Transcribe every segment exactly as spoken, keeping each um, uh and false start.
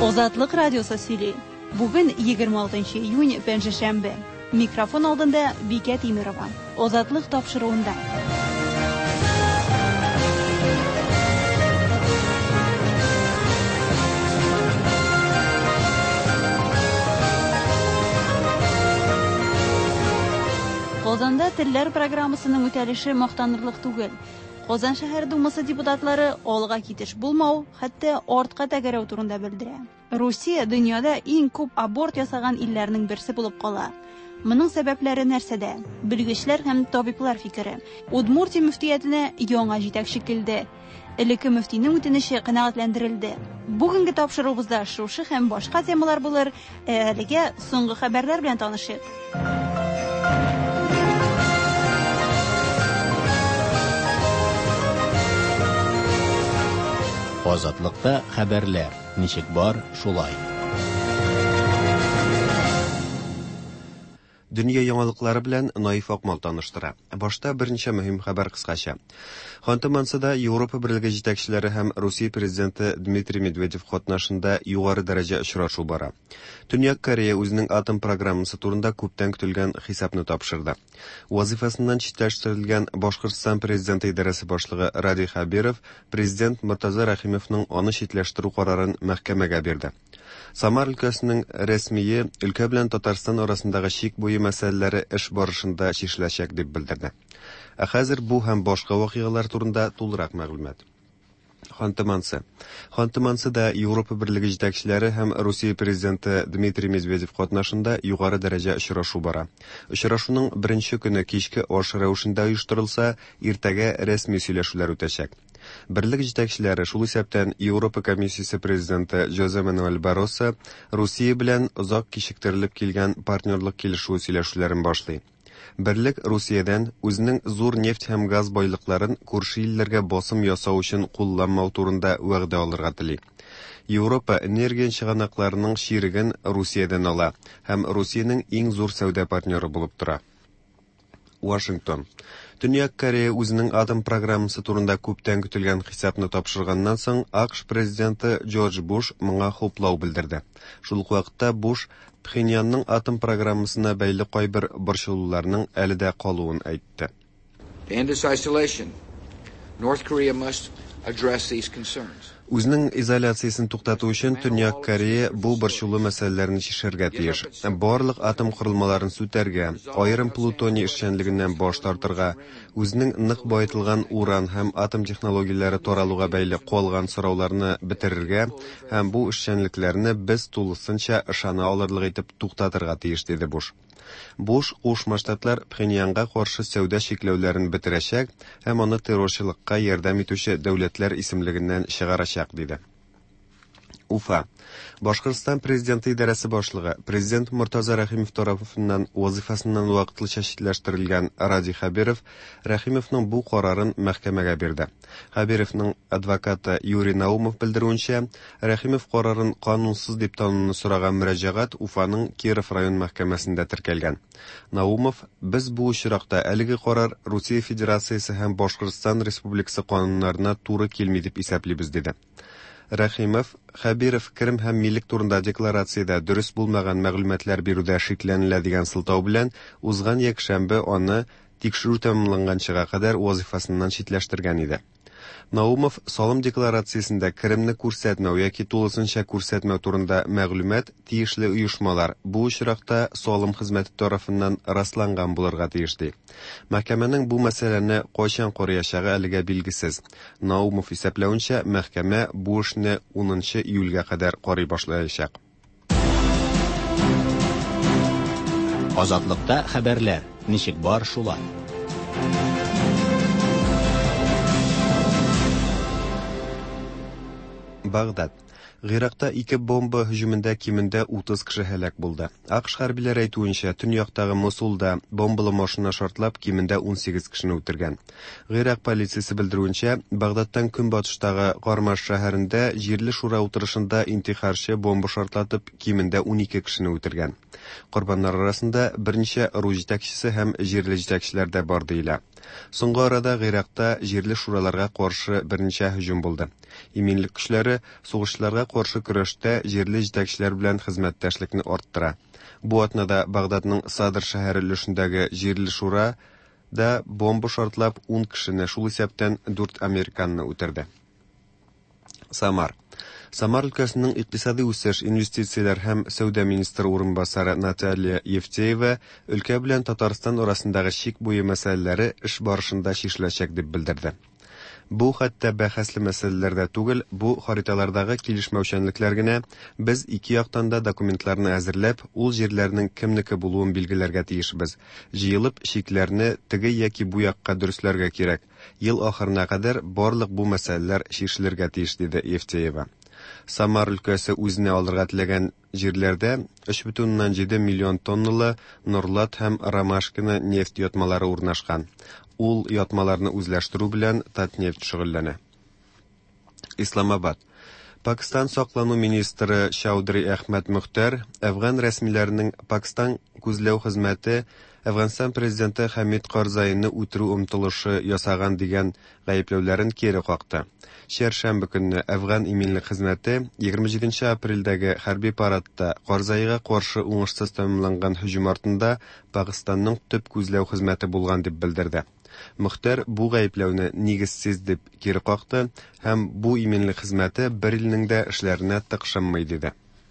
Азатлык радиосы сөйли. Бүген егерме алтынчы июнь пәнҗешәмбе. Микрофон алдында Бикә Тимирова. Азатлык тапшыруында. Казанда телләр программасының үтәлеше мактанырлык түгел. Казан шәһәр думасы депутатлары алга китеш булмау, хәтта артка тәгәрәү турында белдерә. Русия дөньяда иң күп аборт ясаган илләрнең берсе булып кала. Моның сәбәпләре нәрсәдә? Белгечләр һәм табиблар фикере. Удмуртия мөфтиятенә яңа җитәкче килде. Элекке мөфтинең үтенече канәгатьләндерелде. Бүгенге тапшыруыбызда шушы һәм башка темалар булыр. Әлегә соңгы хәбәрләр белән танышыйк. Азатлыкта хәбәрләр. Ничек бар, шулай. Дөнья яңалыклары белән Наиф Акмал таныштыра. Башта берничә мөһим хәбәр кыскача. Хантымансыда Европа Берлеге җитәкчеләре һәм Русия президенты Дмитрий Медведев катнашында югары дәрәҗә очрашу бара. Төньяк Корея үзенең атом программасы турында күптән көтелгән хисапны тапшырды. Вазифасыннан читләштерелгән Башкортстан президенты идарәсе башлыгы Ради Хабиров президент Муртаза Рәхимовның аны читләштерү карарын мәхкәмәгә бирде. Самар өлкәсенең рәсмие өлкә белән Татарстан арасындагы чик буе мәсьәләләре эш барышында чишеләчәк дип белдерде. Ә хәзер бу һәм башка вакыйгалар турында тулырак мәгълүмат. Хантымансы. Хантымансыда Европа Берлеге җитәкчеләре һәм Русия президенты Дмитрий Медведев катнашында югары дәрәҗә очрашу бара. Очрашуның беренче көне кичке аш рәвешендә оештырылса, иртәгә рәсми сөйләшүләр үтәчәк. Берлек җитәкчеләре шул исәптән Европа комиссиясе президенты Жозе Мануэль Барроса Русия белән озак кичектерелеп килгән партнерлык килешү сөйләшүләрен башлый. Берлек Русиядән үзенең зур нефть һәм газ байлыкларын күрше илләргә басым ясау өчен кулланмау турында вәгъдә алырга тели. Европа энергия чыганакларының ширеген Русиядән ала һәм Русиянең иң зур сәүдә партнеры булып тора. Вашингтон. Төньяк Корея үзенең атом программасы турында күптән көтелгән хисапны тапшырганнан соң АКШ президенты Джордж Буш моңа хуплау белдерде. Шул ук вакытта Буш Пхеньянның атом программасына бәйле кайбер борчылуларның әле дә калуын әйтте. Үзенең изоляциясын туктату өчен Төньяк Корея бу борчулы мәсьәләләрне чишәргә тиеш. Барлык атом корылмаларын сүтәргә, аерым плутоний эшчәнлегеннән баш тартырга, үзенең нык байытылган уран һәм атом технологияләре таралуга бәйле калган сорауларны бетерергә һәм бу эшчәнлекләрне без тулысынча ышана алырлык итеп туктатырга тиеш, диде Буш. Буш Кушма Штатлар Пхеньянга каршы сәүдә чикләүләрен бетерәчәк һәм аны террорчылыкка ярдәм итүче дәүләтләр исемлегеннән чыгарачак, диде. Уфа. Башкортстан президенты идарәсе башлыгы президент Муртаза Рәхимов тарафыннан вазифасыннан вакытлыча читләштерелгән Ради Хабиров Рәхимовның бу карарын мәхкәмәгә бирде. Хабировның адвокаты Юрий Наумов белдерүенчә, Рәхимов карарын канунсыз дип тануны сораган мөрәҗәгать Уфаның Киров район мәхкәмәсендә теркәлгән. Наумов: "Без бу очракта әлеге карар Русия Федерациясе һәм Башкортстан Республикасы кануннарына туры килми дип исәплибез", диде. Рәхимов Хабиров Крым һәм миллек турында декларациядә дөрес булмаган мәгълүматлар бирүдә шикләнелә дигән сылтау белән узган якшәмбе аны тикшерү тәмамланганчыга кадәр вазифасыннан читләштергән иде. Наумов салым декларациясендә Кремне күрсәтмәү яки тулысынча күрсәтмәү турында мәгълүмат тиешле оешмалар бу очракта салым хезмәте тарафыннан расланган булырга тиеш, ди. Мәхкәмәнең бу мәсьәләне кайчан караячагы әлегә билгесез. Наумов исәпләүенчә, мәхкәмә бу эшне унынчы июльгә кадәр карый башлаячак. Азатлыкта хәбәрләр. Ничек бар, шулай. Багдад. Гыйракта ике бомба һөҗүмендә кимендә утыз кеше һәлак булды. АКШ хәрбиләре әйтүенчә, төньяктагы Мосулда бомбалы машина шартлап кимендә ун сигез кешене үтергән. Гыйрак полициясе белдерүенчә, Багдадтан көнбатыштагы Кармаш шәһәрендә җирле шура утырышында интихарчы бомба шартлатып кимендә ун ике кешене үтергән. Корбаннар арасында берничә ру җитәкчесе һәм җирле җитәкчеләр дә бар, диелә. Соңгы арада Гыйракта җирле шураларга каршы берничә һөҗүм булды. Иминлек көчләре сугышчыларга каршы көрәштә җирле җитәкчеләр белән хезмәттәшлекне арттыра. Бу атнада Багдадның Садр шәһәре өлешендәге җирле шура да бомба шартлап ун кешене, шул исәптән дүрт американны үтерде. Самар. Самар өлкәсенең икътисади үсеш, инвестицияләр һәм сәүдә министры урынбасары Наталья Евтеева өлкә белән Татарстан арасындагы чик буе мәсьәләләре эш барышында чишеләчәк дип белдерде. Бу хәтта бәхәсле мәсьәләләрдә түгел, бу хариталардагы килешмәүчәнлекләр генә. Без ике яктан да документларны әзерләп, ул җирләрнең кемнеке булуын билгеләргә тиешбез. Җыелып, чикләрне теге яки бу якка дөресләргә кирәк. Ел ахырына кадәр барлык бу мәсьәләләр чишелергә тиеш, диде Евтеева. Самар өлкәсе үзенә алырга теләгән җирләрдә өч бөтен уннан җиде миллион тонналы Нурлат һәм Ромашкино нефть ятмалары урнашкан. Ул ятмаларны үзләштерү белән Татнефть шөгыльләнә. Исламабад. Пакистан саклану министры Чаудри Әхмәд Мөхтәр Әфган рәсмиләренең Пакистан күзләү хезмәте Әфганстан президенты Хамид Карзайны үтерү омтылышы ясаган дигән гаепләүләрен кире какты. Чәршәмбе көнне Әфган иминлек хезмәте егерме җиденче апрельдәге хәрби парадта Карзайга каршы уңышсыз тәмамланган һөҗүм артында Пакистанның төп күзләү хезмәте булган дип белдерде. Мөхтәр бу гаепләүне нигезсез дип кире какты һәм бу иминлек хезмәте бер илнең дә эшләренә тыкшынмый диде.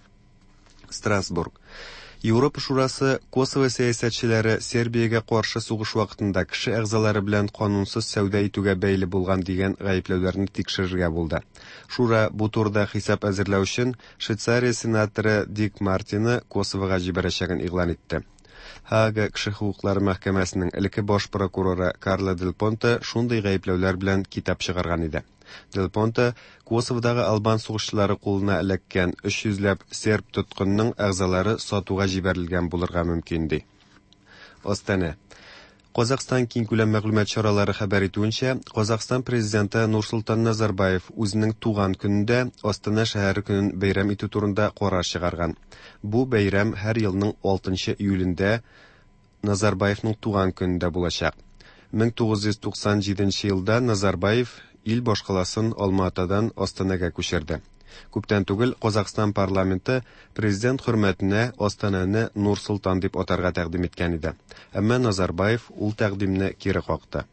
Страсбург. Европа шурасы Косово сәясәтчеләре Сербиягә каршы сугыш вакытында кеше әгъзалары белән канунсыз сәүдә итүгә бәйле булган дигән гаепләүләрне тикшерергә булды. Шура бу турыда хисап әзерләү өчен Швейцария сенаторы Дик Мартины Косовога җибәрәчәген игълан итте. Хага кеше хукуклары мәхкәмәсенең элекке баш прокуроры Карло Дель Понте шундый гаепләүләр белән китап чыгарган иде. Дель Понте Косоводагы албан сугышчылары кулына эләккән өч йөзләп серб тоткынның әгъзалары сатуга җибәрелгән булырга мөмкин ди. Остана. Казакстан киң күләм мәгълүмат чаралары хәбәр итүенчә, Казакстан президенты Нурсултан Назарбаев үзенең туган көнендә Остана шәһәре көнен бәйрәм итү турында карар чыгарган. Бу бәйрәм һәр елның алтынчы июлендә Назарбаевның туган көнендә булачак. мең тугыз йөз туксан җиденче елда Назарбаев ил башкаласын Алматадан Останага күчерде. Күптән түгел Казакстан парламенты президент хөрмәтенә Остананы Нур-Султан дип атарга тәкъдим иткән иде. Әмма Назарбаев ул тәкъдимне кире какты.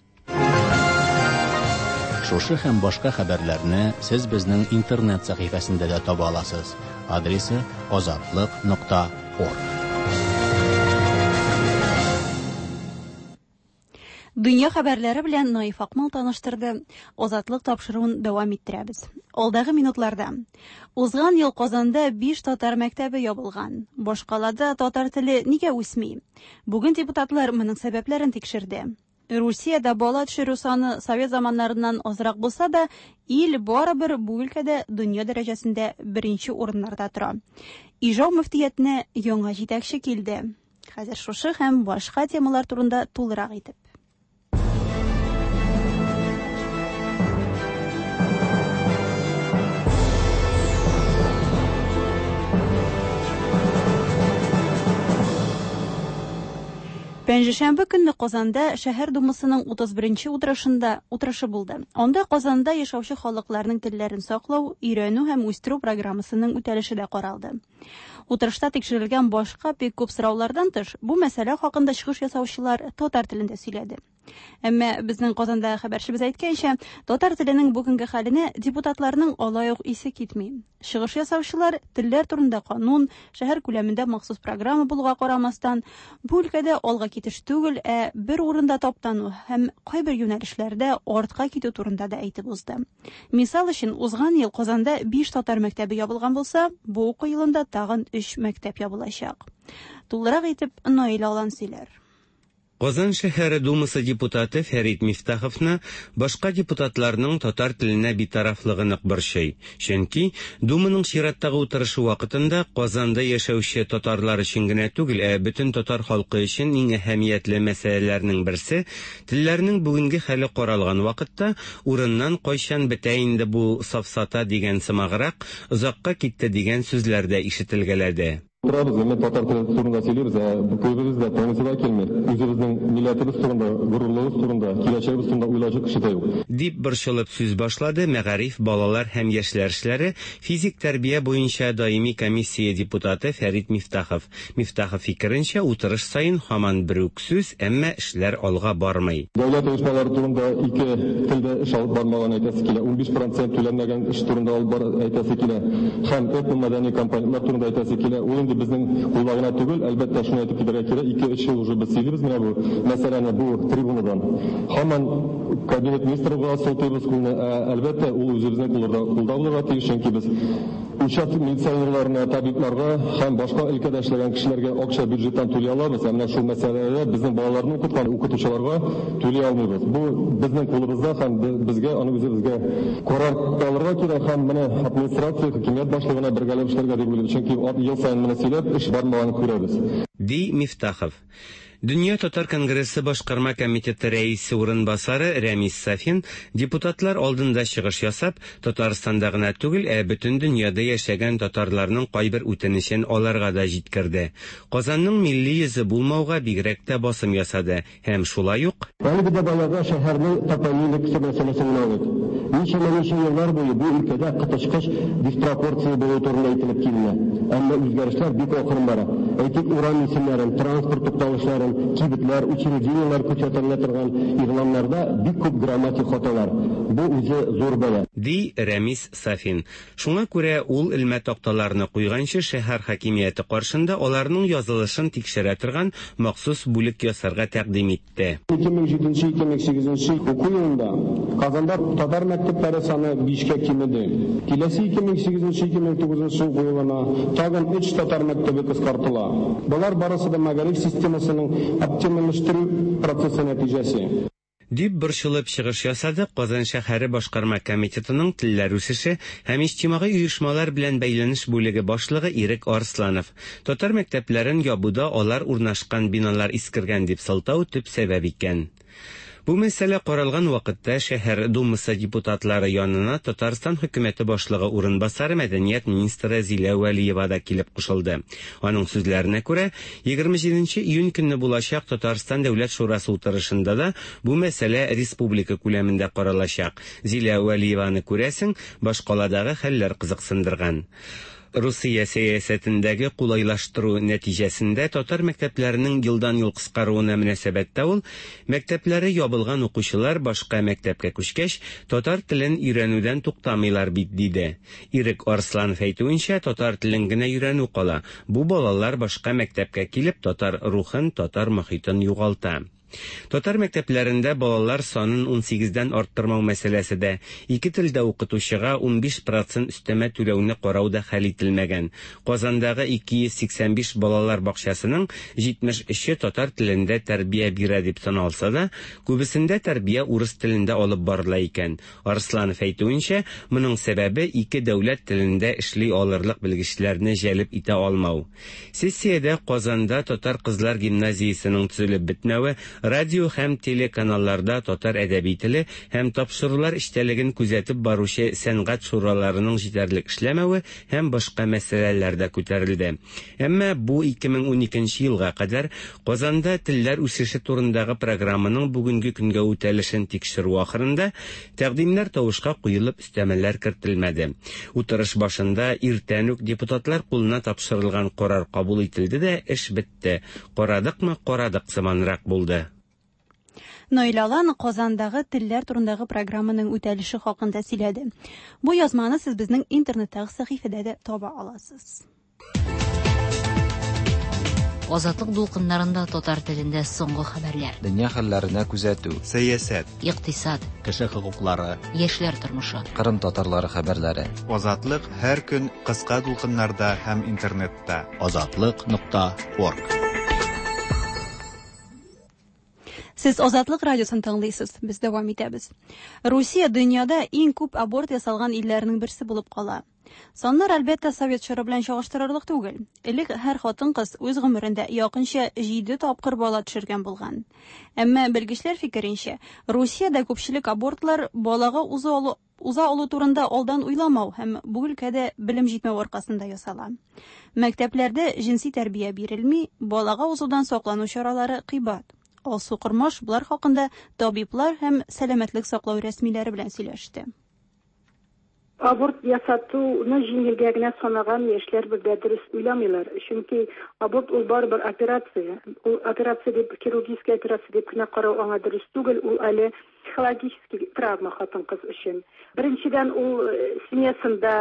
Шушы һәм башка хәбәрләрне сез безнең интернет сәхифәсендә дә таба аласыз. Адресы азатлык нокта орг. Дөнья хәбәрләре белән Наиф Акмал таныштырды. Азатлык тапшыруын дәвам иттерәбез. Алдагы минутларда узган ел Казанда биш татар мәктәбе ябылган. Башкалада татар теле нигә үсми? Бүген депутатлар моның сәбәпләрен тикшерде. Русиядә бала төшерү саны совет заманнарыннан азрак булса да, ил барыбер бу өлкәдә дөнья дәрәҗәсендә беренче урыннарда тора. Ижау мөфтиятенә яңа җитәкче килде. Хәзер шушы һәм башка темалар турында тулырак итеп. Пәнҗешәмбе көнне Казанда шәһәр думасының утыз беренче утырышында утырышы булды. Анда Казанда яшәүче халыкларның телләрен саклау, өйрәнү һәм үстерү программасының үтәлеше дә каралды. Утырышта тикшерелгән башка бик күп сораулардан тыш, бу мәсьәлә хакында чыгыш ясаучылар татар телендә сөйләде. Әмма безнең Казанда хәбәрчебез әйткәнчә, татар теленең бүгенге хәленә депутатларның алай ук исе китми. Чыгыш ясаучылар телләр турында канун, шәһәр күләмендә махсус программа булуга карамастан, бу өлкәдә алга китеш түгел, ә бер урында таптану һәм кайбер юнәлешләрдә артка китү турында да әйтеп узды. Мисал өчен, узган ел Казанда биш татар мәктәбе ябылган булса, бу уку елында тагын өч мәктәп ябылачак. Тулырак итеп Наил Алан сөйләр. Казан шәһәре думасы депутаты Фәрит Мифтаховны башка депутатларның татар теленә битарафлыгын борчый. Чөнки думаның чираттагы утырышы вакытында Казанда яшәүче татарлар өчен генә түгел, ә бөтен татар халкы өчен иң әһәмиятле мәсьәләләрнең берсе телләрнең бүгенге хәле каралган вакытта урыннан кайчан бетә инде бу сафсата дигән сымаграк озакка китте дигән сүзләр дә ишетелгәләде. Турабыз, мен татар теле турында сөйләбез, көбебез дә таңсыга килми. Үзебезнең милләтебез турында, горурлыгыбыз турында, киләчәгебез турында уйлаучы кеше дә юк. Дип борчылып сүз башлады Мәгариф, балалар һәм яшьләр эшләре физик тәрбия буенча даими комиссия депутаты Фәрит Мифтахов. Мифтахов фикеренчә, утырыш сайын һаман бер үк сүз, әмма эшләр алга бармый. Дәүләт оешмалары турында ике телдә эш алып бармаган әйтәсе килә, унбиш процент түләнмәгән эш турында алып бар әйтәсе килә, һәм этно-мәдәни компаниялар турында әйтәсе килә. Ул инде безнең куллагына түгел, әлбәттә шуны әйтеп китәргә кирәк. ике өч ел уже без сөйлибез менә бу мәсьәләне бу трибунадан. Һаман кабинет министрыга сылтыйбыз кулны, әлбәттә ул үзебезнең кулларда кулда булырга тиеш, чөнки без участок милиционерларына, табибларга һәм башка өлкәдә эшләгән кешеләргә акча бюджеттан түли алабыз. Менә шул мәсьәләләрдә безнең балаларны укыткан укытучыларга түли алмыйбыз. Бу безнең кулыбызда һәм безгә аны үзебезгә карар алырга кирәк һәм менә администрация, хакимият башлыгына бергәләп эшләргә дип уйлыйм. Чөнки ел сайын менә сөйләп эш бармаган күрәбез. Ди Мифтахов. Дөнья Татар конгрессы башкарма комитеты рәисе урынбасары Рәмис Сафин депутатлар алдында чыгыш ясап, Татарстанда гына түгел, ә бөтен дөньяда яшәгән татарларның кайбер үтенечен аларга да җиткерде. Казанның милли йөзе булмауга бигрәк тә басым ясады һәм шулай ук Әлеге дә баягы шәһәрнең топонимик мәсьәләсен алып, ничә-ничә еллар буе бу өлкәдә кытышкыч диспропорция булу турында әйтелеп килә. Әмма үзгәрешләр бик акрын бара. Әйтик, урам исемнәрен, транспорт тукталышларын, кибетләр, учреждениялар күрсәтелә торган игъланнарда бик күп грамматик хаталар. Бу үзе зур бәла. Ди Рәмис Сафин. Шуңа күрә ул илмә такталарны куйганчы шәһәр хакимияте каршында аларның язылышын тикшерә торган махсус бүлек ясарга тәкъдим итте. ике мең җиденче - ике мең сигезенче уку елында Казанда татар мәктәпләре саны бишкә кимеде. Киләсе ике мең сигезенче - ике мең тугызынчы уку елына тагын өч татар мәктәбе кыскартыла. Булар барысы да Мәгариф системасының оптималлаштыру процессы нәтиҗәсе. Дип борчылып чыгыш ясады Казан шәһәре башкарма комитетының телләр үсеше һәм иҗтимагый оешмалар белән бәйләнеш бүлеге башлыгы Ирек Арсланов. Татар мәктәпләрен ябуда алар урнашкан биналар искергән дип сылтау төп сәбәп икән. Бу мәсьәлә каралган вакытта шәһәр думасы депутатлары янына Татарстан хөкүмәте башлыгы урынбасары мәдәният министры Зилә Вәлиева да килеп кушылды. Аның сүзләренә күрә, егерме җиденче июнь көнне булачак Татарстан дәүләт шурасы утырышында да бу мәсьәлә республика күләмендә каралачак. Зилә Вәлиеваны күрәсең, башкаладагы хәлләр кызыксындырган. Русия сәясәтендәге кулайлаштыру нәтиҗәсендә татар мәктәпләренең елдан-ел кыскаруына мөнәсәбәттә ул, мәктәпләре ябылган укучылар башка мәктәпкә күчкәч, татар телен өйрәнүдән туктамыйлар бит диде. Ирек Арсланов әйтүенчә, татар телен генә өйрәнү кала. Бу балалар башка мәктәпкә килеп, татар рухын, татар мохитын югалта. Татар мәктәпләрендә балалар санын ун сигездән арттырмау мәсьәләсе дә, ике телдә укытучыга ун биш процент өстәмә түләүне карау да хәл ителмәгән. Казандагы ике йөз сиксән биш балалар бакчасының җитмеш өче татар телендә тәрбия бирә дип саналса да, күбесендә тәрбия урыс телендә алып барыла икән. Арсланов әйтүенчә, моның сәбәбе ике дәүләт телендә эшли алырлык белгечләрне җәлеп итә алмау. Сессиядә Казанда татар кызлар гимназиясының төзелеп бетмәве, радио һәм телеканалларда татар әдәби теле һәм тапшырулар эчтәлеген күзәтеп баручы сәнгать шураларының җитәрлек эшләмәве һәм башка мәсьәләләр дә күтәрелде. Әмма бу ике мең уникенче елга кадәр Казанда телләр үсеше турындагы программаның бүгенге көнгә үтәлешен тикшерү ахырында тәкъдимнәр тавышка куелып өстәмәләр кертелмәде. Утырыш башында иртән үк депутатлар кулына тапшырылган карар кабул ителде дә эш бетте. Карадыкмы, карадык сыманрак булды. Нойлалан Казандагы телләр турындагы программаның үтәлеше хакында сөйләде. Бу язманы сез безнең интернеттагы сәхифәдә дә таба аласыз. Азатлык дулкыннарында татар телендә соңгы хәбәрләр. Дөнья хәлләренә күзәтү, сәясәт, икътисад, кеше хокуклары, яшьләр тормышы, Кырым татарлары хәбәрләре. Азатлык һәр көн кыска дулкыннарда һәм интернетта. азатлык нокта орг Сез Азатлык радиосын тыңлыйсыз. Без дәвам итәбез. Русия дөньяда иң күп аборт ясалган илләрнең берсе булып кала. Саннар әлбәттә Совет чоры белән чагыштырырлык түгел. Элек һәр хатын-кыз үз гомерендә якынча җиде тапкыр бала төшергән булган. Әмма белгечләр фикеренчә, Русиядә күпчелек абортлар балага уза алу уза алу турында алдан уйламау һәм бу өлкәдә белем җитмәү аркасында ясала. Мәктәпләрдә җинси тәрбия бирелми, балага узудан саклану чаралары кыйбат. Алсу Кормаш булар хакында табиблар һәм сәламәтлек саклау рәсмиләре белән сөйләште. Аборт ясатуны җиңелгә генә санаган яшьләр бер дә дөрес уйламыйлар. Чөнки аборт ул барыбер операция. Ул операция дип, хирургическая операция дип кенә карау аңа дөрес түгел, ул әле психологический травма хатын-кыз өчен. Беренчедән, ул семьясында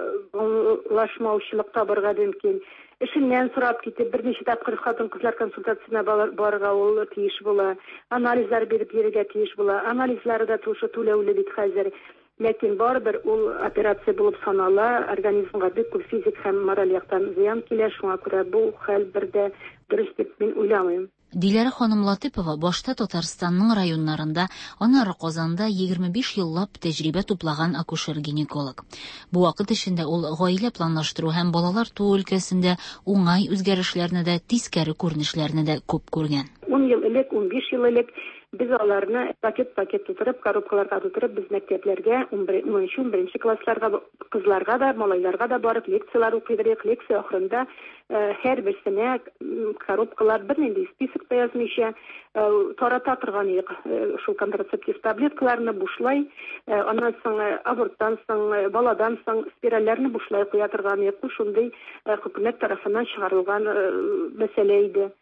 аңлашмаучылык табырга мөмкин. Эшеннән сорап китеп, берничә тапкыр хатын-кызлар консультациясенә барырга ул тиеш була. Анализлар биреп йөрергә тиеш була. Анализлары да тушы түләүле бит хәзер. Ләкин барыбер ул операция булып санала, организмга бик күп физик һәм мораль яктан зыян килә, шуңа күрә бу хәл бер дә дөрес дип мин уйламыйм. Диләрә ханым Латыпова башта Татарстанның районнарында, аннары Казанда егерме биш еллап тәҗрибә туплаган акушер-гинеколог. Бу вакыт эчендә ул гаилә планлаштыру һәм балалар туу өлкәсендә уңай үзгәрешләрне дә, тискәре күренешләрне дә күп күргән. ун ел элек, ун биш ел элек без аларны пакет-пакет тутырып, коробкаларга тутырып, без мәктәпләргә унынчы унберенче классларга, кызларга да, малайларга да барып лекциялар укыйдык. Лекция ахырында һәр берсенә коробкалар бернинди список та язмыйча тарата торган идек. Шул контрацептив таблеткаларны бушлай, аннан соң аборттан соң, баладан соң спиральләрне бушлай куя торган идек. Шундый хөкүмәт тарафыннан чыгарылган мәсьәлә иде.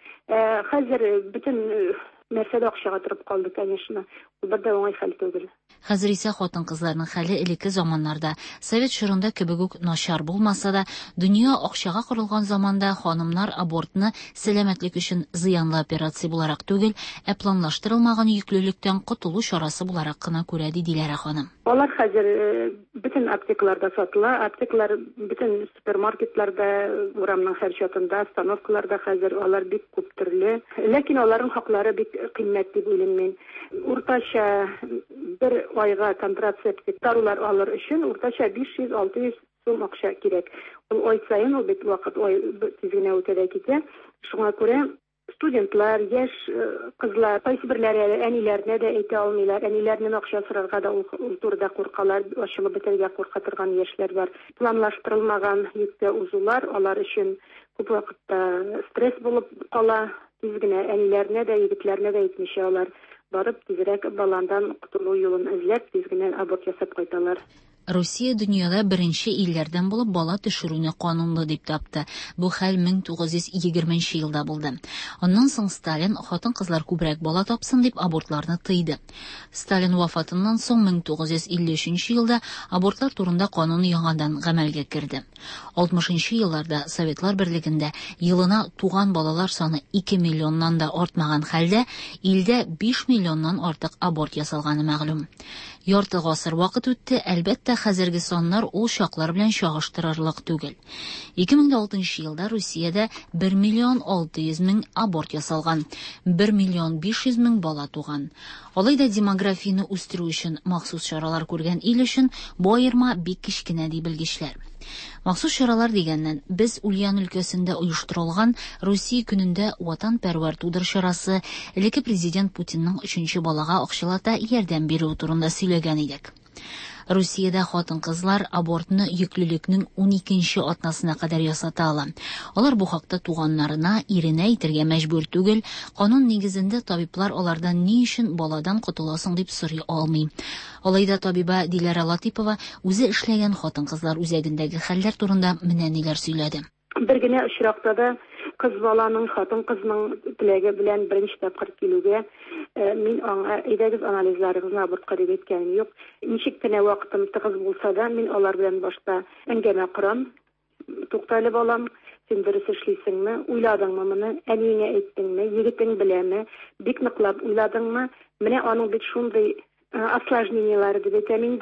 Хәзер бөтен нәрсәдә акчага торып калды, конечно. Ул бер дә уңай хәл түгел. Хәзер исә хатын-кызларның хәле элекке заманнарда Совет чорында кебек үк начар булмаса да, дөнья акчага корылган заманда ханымнар абортны сәламәтлек өчен зыянлы операция буларак түгел, ә планлаштырылмаган йөклелектән котылу чарасы буларак кына күрә, ди Диләрә ханым. Алар хәзер бөтен аптекаларда сатыла, аптекалар бөтен супермаркетларда, урамның һәр чатында, остановкаларда хәзер алар бик күп төрле. Ләкин аларның хаклары бик кыйммәт дип уйлыйм мин. Уртача бер айга контрацептив дарулар алыр өчен уртача биш йөз - алты йөз сум акча кирәк. Ул ай сайын ул бит вакыт ай тизгенә үтә китә. Шуңа күрә студентлар, яшь кызлар, кайсы берләре әниләренә дә әйтә алмыйлар. Әниләрнең акча сорарга да ул турыда куркалар, ачылып бетәргә курка торган яшьләр бар. Планлаштырылмаган йөккә узулар алар өчен күп вакытта стресс булып кала. Тизгенә әниләренә дә, егетләренә дә әйтмичә алар барып тизрәк баландан котылу юлын эзләп, тизгенә аборт ясап кайталар. Русия дөньяда беренче илләрдән булып бала төшерүне канунлы дип тапты. Бу хәл мең тугыз йөз егерменче елда булды. Аннан соң Сталин хатын-кызлар күбрәк бала тапсын дип абортларны тыйды. Сталин вафатыннан соң мең тугыз йөз илле өченче елда абортлар турында канун яңадан гамәлгә керде. алтмышынчы елларда Советлар Берлегендә елына туган балалар саны ике миллионнан да артмаган хәлдә, илдә биш миллионнан артык аборт ясалганы мәгълүм. Ярты гасыр вакыт үтте, әлбәттә хәзерге саннар ул чаклар белән чагыштырырлык түгел. ике мең алтынчы елда Русиядә бер миллион алты йөз мең аборт ясалган, бер миллион биш йөз мең бала туган. Алайда демографияны үстерү өчен махсус чаралар күргән ил өчен бу аерма бик кичкенә ди белгечләр. Махсус чаралар дигәннән без Ульян өлкәсендә оештырылган Русия көнендә ватанпәрвәр тудыр чарасы, элекке президент Путинның өченче балага акчалата ярдәм бирү турында сөйләгән идек. Русиядә хатын-кызлар абортны йөклелекнең уникенче атнасына кадәр ясата ала. Алар бу хакта туганнарына, иренә әйтергә мәҗбүр түгел. Канун нигезендә табиблар алардан ни өчен баладан котыласың дип сорый алмый. Алайда табиба Диләрә Латыпова үзе эшләгән хатын-кызлар үзәгендәге хәлләр турында менә ниләр сөйләде. Бер генә очракта да кыз баланың, хатын кызның теләге белән беренче тапкыр килүгә мин аңа әйдәгез анализларыгызны абортка дип әйткәнем юк. Ничек кенә вакытым тыгыз булса да, мин алар белән башта әңгәмә корам. Туктале балам, син дөрес эшлисеңме? Уйладыңмы моны? Әниеңә әйттеңме? Егетең беләме? Бик ныклап уйладыңмы? Менә аның бит шундый осложнениялары дип әйтәм инде.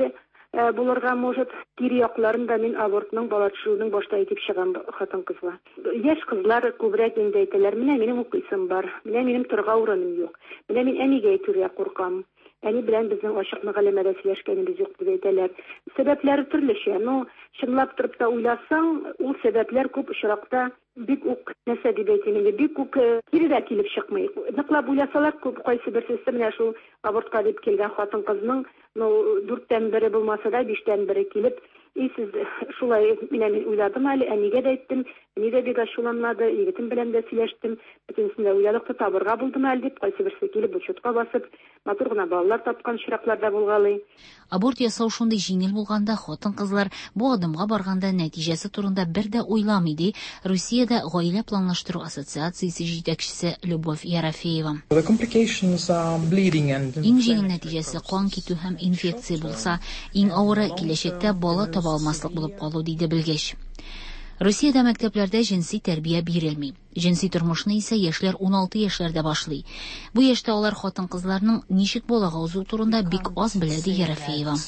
булырга может кире якларында мин абортның бала төшерүнең башта әйтеп чыгам хатын-кызга. Яшь кызлар күбрәк инде әйтәләр, менә минем укыйсым бар, менә минем торга урыным юк, менә мин әнигә әйтергә куркам. Әни белән безнең ачык мәгълүмат сөйләшкәнебез юк дип әйтәләр. Сәбәпләре төрлечә. Ну, чынлап торып та уйласаң, ул сәбәпләр күп очракта бик үк нәрсә дип әйтим инде, бик үк кирегә килеп чыкмый. Ныклап уйласалар, күп кайсы берсесе менә шул абортка дип килгән хатын-кызның, ну, дүрттән бере булмаса да биштән бере килеп, и сез шулай менә мин уйладым әле, әнигә дә әйттем, әни дә бик ачуланмады, егетем белән дә сөйләштем, бөтенсен дә уйлалыкты табырга булдым әле дип, кайсы берсе килеп учетка басып, матур гына балалар тапкан чиракларда булгалый. Аборт ясау шундый җиңел булганда, хатын-кызлар бу адымга барганда нәтиҗәсе турында бер дә уйламый ди Русиядә гаилә планлаштыру ассоциациясе җитәкчесе Любовь Ярофеева. Иң җиңел нәтиҗәсе кан китү һәм инфекция булса, иң авыры киләчәктә бала таба алмаслык булып калу диде белгеч. Русиядә мәктәпләрдә җинси тәрбия бирелми. Җинси тормышны исә яшьләр ун алты яшьләрдә башлый. Бу яшьтә алар хатын-кызларның ничек балага узу турында бик аз белә ди Ярофеева.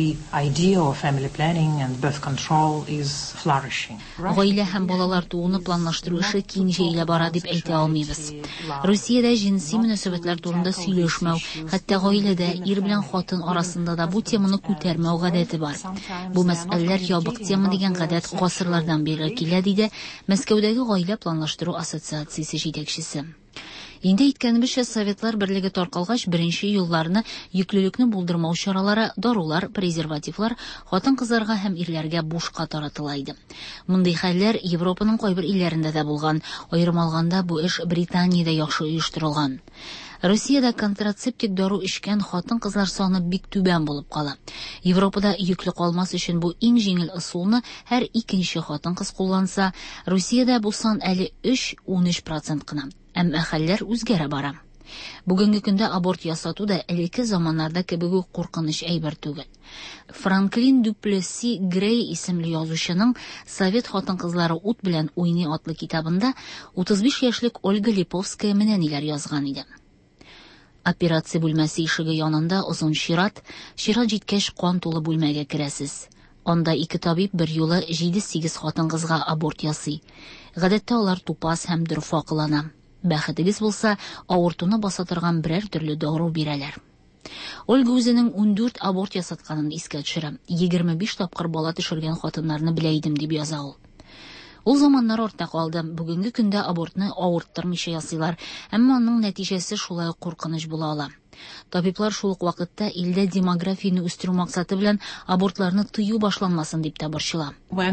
Гаилә һәм балалар тууны планлаштыру эше киң җәелә бара дип әйтә алмыйбыз. Русиядә җинси мөнәсәбәтләр турында сөйләшмәү, хәтта гаиләдә ир белән хатын арасында да бу теманы күтәрмәү гадәте бар. Бу мәсьәләләр ябык тема дигән гадәт гасырлардан бери килә диде Мәскәүдәге гаилә планлаштыру ассоциациясе җитәкчесе. Инде әйткәнебезчә, Советлар Берлеге таркалгач беренче елларны йөклелекне булдырмау чаралары, дарулар, презервативлар хатын-кызларга һәм ирләргә бушка таратыла иде. Мондый хәлләр Европаның кайбер илләрендә дә булган, аерым алганда бу эш Британиядә яхшы оештырылган. Русиядә контрацептик дару эчкән хатын-кызлар саны бик түбән булып кала. Европада йөкле калмас өчен бу иң җиңел ысулны һәр икенче хатын-кыз кулланса, Русиядә бу сан әле өч-ун өч процент кына. Әмма хәлләр үзгәрә бара. Бүгенге көндә аборт ясату да элекке заманнарда кебек үк куркыныч әйбер түгел. Франклин Дуплесси Грей исемле язучының Совет хатын-кызлары ут белән уйный атлы китабында утыз биш яшьлек Ольга Липовская менә ниләр язган иде. Операция бүлмәсе ишеге янында озын чират, чират җиткәч кан тулы бүлмәгә керәсез. Анда ике табиб бер юлы җиде-сигез хатын-кызга аборт ясый. Гадәттә алар тупас һәм дөрфа кылана. Бәхетегез булса, авыртуны баса торган берәр төрле дару бирәләр. Ольга үзенең ун дүрт аборт ясатканын искә төшерә. егерме биш тапкыр бала төшергән хатыннарны белә идем дип яза ул. Ул заманнар артта калды. Бүгенге көндә абортны авырттырмыйча ясыйлар, әмма аның нәтиҗәсе шулай куркыныч була ала. Табиблар шул ук вакытта илдә демографияны үстерү максаты белән абортларны тыю башланмасын дип тә борчыла.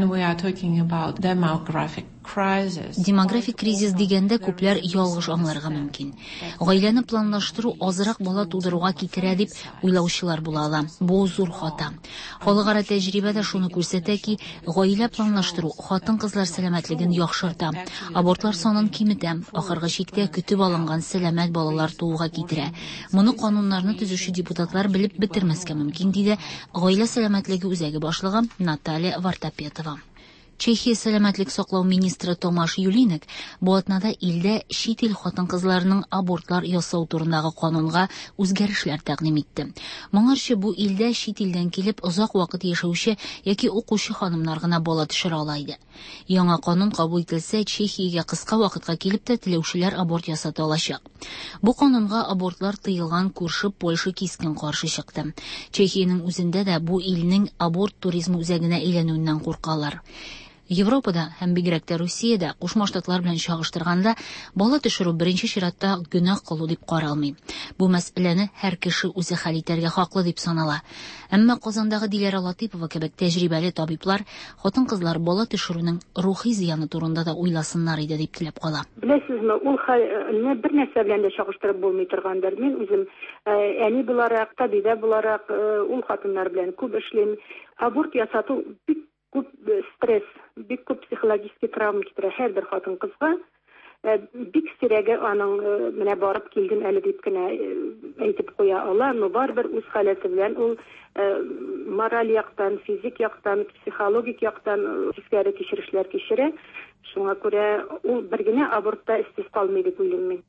Демографик кризис дигәндә күпләр ялгыш аңларга мөмкин. Гаиләне планлаштыру азрак бала тудыруга китерә дип уйлаучылар була ала. Бу зур хата. Халыкара тәҗрибә дә шуны күрсәтә ки, гаилә планлаштыру хатын-кызлар сәламәтлеген яхшырта, абортлар санын киметә, ахыргы чиктә көтеп алынган сәламәт балалар тууга китерә. Моны кануннарны төзүче депутатлар белеп бетермәскә мөмкин диде гаилә сәламәтлеге үзәге башлыгы Наталья Вартапетова. Чехия сәламәтлек саклау министры Томаш Юлинек бу атнада илдә чит ил хатын-кызларының абортлар ясау турындагы канунга үзгәрешләр тәкъдим итте. Моңарчы бу илдә чит илдән килеп озак вакыт яшәүче яки укучы ханымнар гына бала төшерә ала иде. Яңа канун кабул ителсә, Чехиягә кыска вакытка килеп тә теләүчеләр аборт ясата алачак. Бу канунга абортлар тыелган күрше Польша кискен каршы чыкты. Чехиянең үзендә дә бу илнең аборт туризмы үзәгенә әйләнүеннән куркалар. Европада һәм бигрәк тә Русиядә Кушма Штатлар белән чагыштырганда бала төшерү беренче чиратта гөнаһ кылу дип каралмый. Бу мәсьәләне һәр кеше үзе хәл итәргә хаклы дип санала. Әмма Казандагы Диләрә Латипова кебек тәҗрибәле табиблар хатын-кызлар бала төшерүнең рухи зыяны турында да уйласыннар иде дип теләп кала. Беләсезме, ул хәлне бер нәрсә белән дә чагыштырып булмый торгандыр. Мин үзем әни буларак, табибә буларак ул хатыннар белән күп эшлим. Аборт ясату бик күп стресс, бик күп психологик травма китерә һәрбер хатын-кызга. Бик сирәге аның менә барып килгән әле дип кенә әйтеп куя ала, но барбер үз халәте белән ул мораль яктан, физик яктан, психологик яктан искәре кичерешләр кичерә. Шуңа күрә ул бер генә абортта истис калмый дип уйлыйм мин.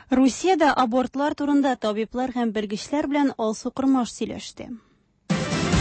Русиядә абортлар турында табиблар һәм белгечләр белән Алсу Кырмаш сөйләште.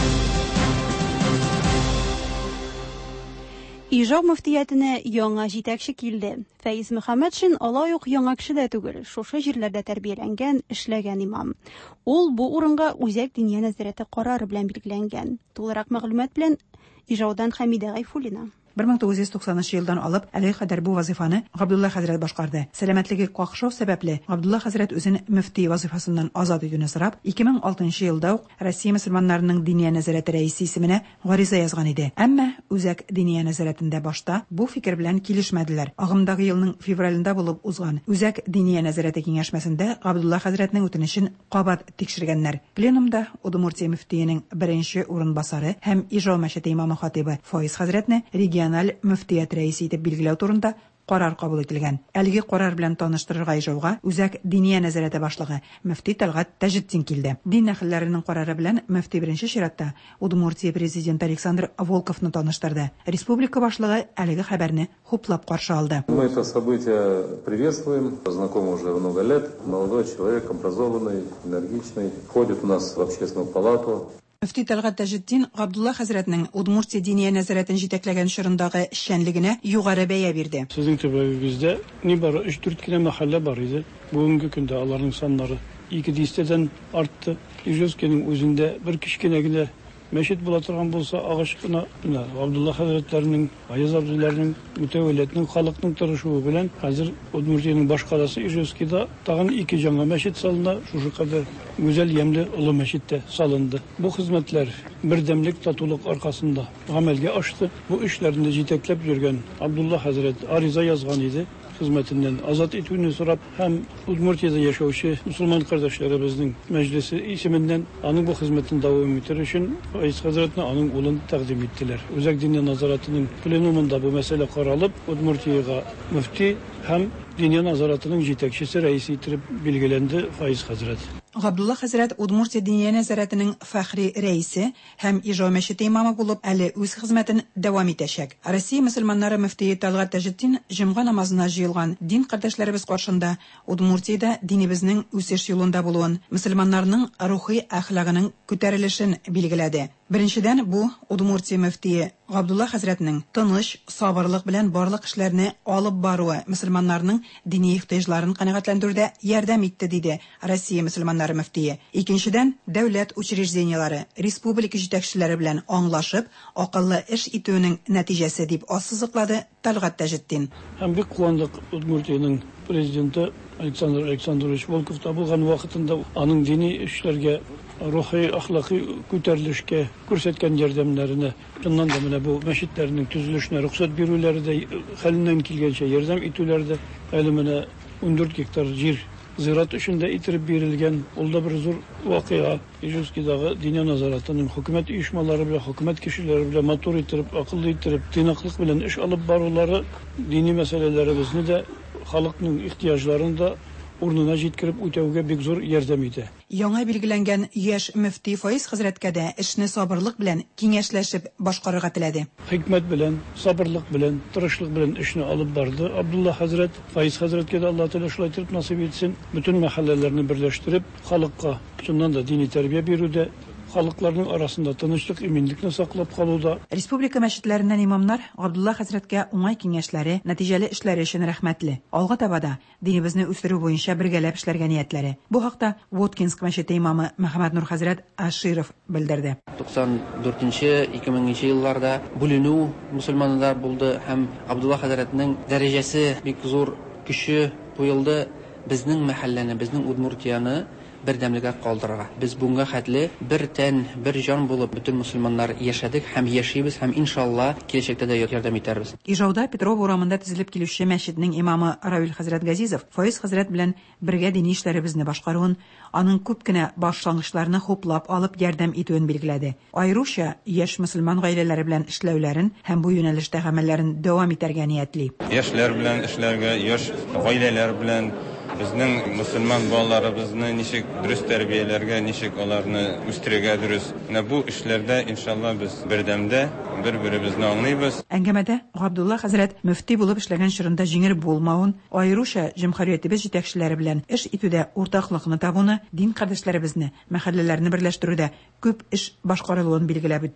Ижау мөфтиятенә яңа җитәкче килде. Фәиз Мөхәммәтшин алай ук яңа кеше дә түгел, шушы җирләрдә тәрбияләнгән, эшләгән имам. Ул бу урынга Үзәк Диния нәзарәте карары белән билгеләнгән. Тулырак мәгълүмат белән Ижаудан Хәмидә Гайфуллина. бер мең тугыз йөз туксанынчы елдан алып әлегә кадәр бу вазифаны Габдулла хәзрәт башкарды. Сәламәтлеге какшау сәбәпле Габдулла хәзрәт үзен мөфти вазифасыннан азат итүне сорап, ике мең алтынчы елда ук Россия мөселманнарының диния нәзарәте рәисе исеменә гариза язган иде. Әмма Үзәк Диния нәзарәтендә башта бу фикер белән килешмәделәр. Агымдагы елның февралендә булып узган Үзәк Диния нәзарәте киңәшмәсендә Габдулла хәзрәтнең үтенечен кабат тикшергәннәр. Пленумда Удмуртия мөфтиенең беренче урынбасары һәм Ижау мәчете имамы хатибы Фаиз хәзрәтне региональ мөфтият рәисе итеп билгеләү турында карар кабул ителгән. Әлеге карар белән таныштырырга Ижауга Үзәк Диния нәзарәте башлыгы мөфти Талгат Тәҗетдин килде. Дин әһелләренең карары белән мөфти беренче чиратта Удмуртия президенты Александр Волковны таныштырды. Республика башлыгы әлеге хәбәрне хуплап каршы алды. Мы это событие приветствуем. Знакомы уже много лет. Молодой человек, образованный, энергичный, входит у нас в общественную палату. Мөфти Талгат Тәҗетдин Габдулла хәзрәтнең Удмуртия диния нәзарәтен җитәкләгән чорындагы эшчәнлегенә югары бәя бирде. Сезнең төбәгегездә нибары өч дүрт кенә мәхәллә бар иде. Бүгенге көндә аларның саннары ике йөздән артты. Ижевскийның үзендә бер кичкенә генә мәчет була торган булса, агач кына Габдулла хәзрәтләренең, Аяз абзыйларның, мутәвәлләтнең, халыкның тырышуы белән хәзер Удмуртиянең баш каласы Ижевскийда тагын ике жаңа мәчет салына, шушы кадәр гүзәл ямьле олы мәчеттә салынды. Бу хезмәтләр бердәмлек, татулык аркасында гамәлгә ашты. Бу эшләрне җитәкләп йөргән Габдулла хәзрәт ариза язган иде. Хезмәтеннән азат итүне сорап һәм Удмуртиядә яшәүче мусульман кардәшләребезнең мәҗлесе исеменнән аның бу хезмәтен дәвам иттерү өчен Фаиз хәзрәтне аның улын тәкъдим иттеләр. Үзәк диния назаратының пленумында бу мәсьәлә каралып, Удмуртиягә мөфти һәм диния назаратының җитәкчесе рәисе итеп билгеләнде Фаиз хәзрәт. Габдулла хәзрәт Удмуртия диния нәзарәтенең фәхри рәисе һәм Ижау мәчете имамы булып әле үз хезмәтен дәвам итәчәк. Россия мөселманнары мөфтие Талгат Тәҗетдин җомга намазына җыелган дин кардәшләребез каршында Удмуртиядә динебезнең үсеш юлында булуын, мөселманнарның рухи әхлагының күтәрелешен билгеләде. Беренчедән, бу Удмуртия мөфтие Габдулла хәзрәтнең тыныч, сабырлык белән барлык эшләрне алып баруы мөселманнарның дини ихтыяҗларын канәгатьләндерүдә ярдәм итте, диде Россия мөселманнары мөфтие. Икенчедән, дәүләт учрежденияләре, республика җитәкчеләре белән аңлашып, акыллы эш итүнең нәтиҗәсе, дип ассызыклады Талгат Тәҗетдин. Һәм бик куандык Удмуртиянең президенты Александр Александрович Волков табылган вакытында аның дини эшләргә, рухи, ахлакый күтәрелешкә күрсәткән ярдәмнәренә, шуннан да менә бу мәчетләрнең төзелешенә рөхсәт бирүләре дә, хәленнән килгәнчә ярдәм итүләре дә, әле менә ун дүрт гектар җир зират өчендә иттереп бирелгән. Ул да бер зур вакыйга. Ижевскийдагы диния назаратының хөкүмәт оешмалары белән, хөкүмәт кешеләре белән матур иттереп, акыллы иттереп, тыйнаклык белән эш алып барулары дини мәсьәләләребезне дә, халыкның ихтыяҗларын да урынына җиткереп үтәүгә бик зур ярдәм итә. Яңа билгеләнгән яшь мөфти Фаиз хәзрәткә дә эшне сабырлык белән киңәшләшеп башкарырга теләде. Хикмәт белән, сабырлык белән, тырышлык белән эшне алып барды. Абдулла хәзрәт, Фаиз хәзрәткә дә Алла Тәгалә шулай итеп насыйп итсен, бөтен мәхәлләләрне берләштереп, халыкка шуннан да дини тәрбия бирүдә, халыкларның арасында тынычлык, иминлекне саклап калуда. Республика мәчетләреннән имамнар Габдулла хәзрәткә уңай киңәшләре, нәтиҗәле эшләре өчен рәхмәтле. Алга таба да динебезне үстерү буенча бергәләп эшләргә ниятләре. Бу хакта Воткинск мәчете имамы Мөхәммәд Нур хәзрәт Аширов белдерде. туксан дүртенче - ике меңенче елларда бүленү мөселманнар булды һәм Габдулла хәзрәтнең дәрәҗәсе бик зур көче куелды. Безнең мәхәлләне, безнең Удмуртияны бердәмлегә калдырырга. Без буңга хәтле бер тән, бер җан булып бөтен мөселманнар яшәдек һәм яшибез һәм иншалла киләчәктә дә ярдәм итәрбез. Ижауда Петров урамында төзелеп килүче мәчетнең имамы Равил хәзрәт Газизов Фаиз хәзрәт белән бергә дини эшләребезне башкаруын, аның күп кенә башлангычларны хуплап алып ярдәм итүен билгеләде. Айруча яшь мөселман гаиләләре белән эшләүләрен һәм бу юнәлештә гамәлләрен дәвам итәргә ниятли. Яшьләр белән эшләргә, яшь гаиләләр белән безнең мөселман балаларыбызны ничек дөрес тәрбияләргә, ничек аларны үстерергә дөрес. Менә бу эшләрдә иншалла без бердәмдә бер-беребезне аңлыйбыз. Әңгәмәдә Габдулла хәзрәт мөфти булып эшләгән чорында җиңел булмавын, айруча җәмгыятебез җитәкчеләре белән эш итүдә уртаклыкны табуны, дин кардәшләребезне, мәхәлләләрне берләштерүдә күп эш башкарылуын билгеләп үтте.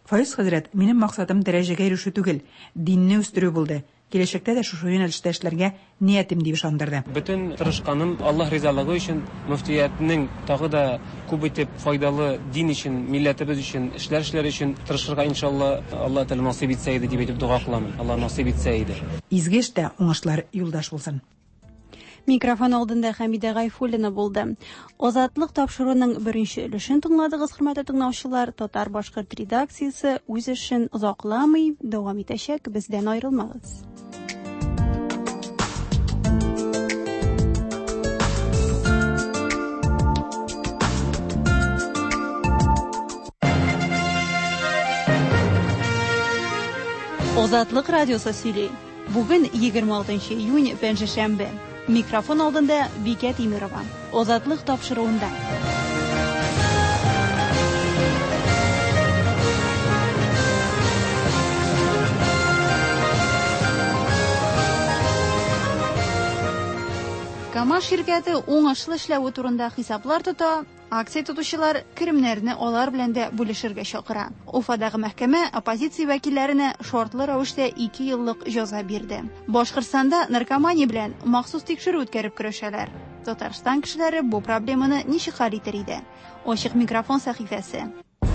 Файыз хәзрәт, минем максатым дәрәҗәгә ирешү түгел, динне үстерү булды. Киләчәктә дә шушы юнәлештә эшләргә ниятем дип ышандырды. Бөтен тырышканым Аллаһ ризалыгы өчен, мөфтиятның тагы да күп итеп файдалы дин өчен, милләтебез өчен, эшләр эшләр өчен тырышырга иншалла Аллаһ Тәгалә насыйп итсә иде дип әйтеп дуга кылам. Аллаһ насыйп итсә иде. Изге эштә уңышлар юлдаш булсын. Микрофон алдында Хәмидә Гайфуллина булды. Азатлык тапшыруның беренче өлешен тыңладыгыз, хөрмәтле тыңлаучылар. Татар-башкорт редакциясе үз эшен озакламый дәвам итәчәк. Бездән аерылмагыз. Азатлык радиосы сөйли. Бүген егерме алтынчы июнь пәнҗешәмбе. Микрофон алдында Бикә Тимирова. Азатлык тапшыруында. Кама şirkәте уңышлы эшләве турында хисаплар тота. Акция тотучылар керемнәрне алар белән дә бүлешергә чакыра. Уфадагы мәхкәмә оппозиция вәкилләренә шартлы рәвештә ике еллык җәза бирде. Башкортстанда наркомания белән махсус тикшерү үткәреп көрәшәләр. Татарстан кешеләре бу проблеманы ничек хәл итер иде? Ачык микрофон сәхифәсе.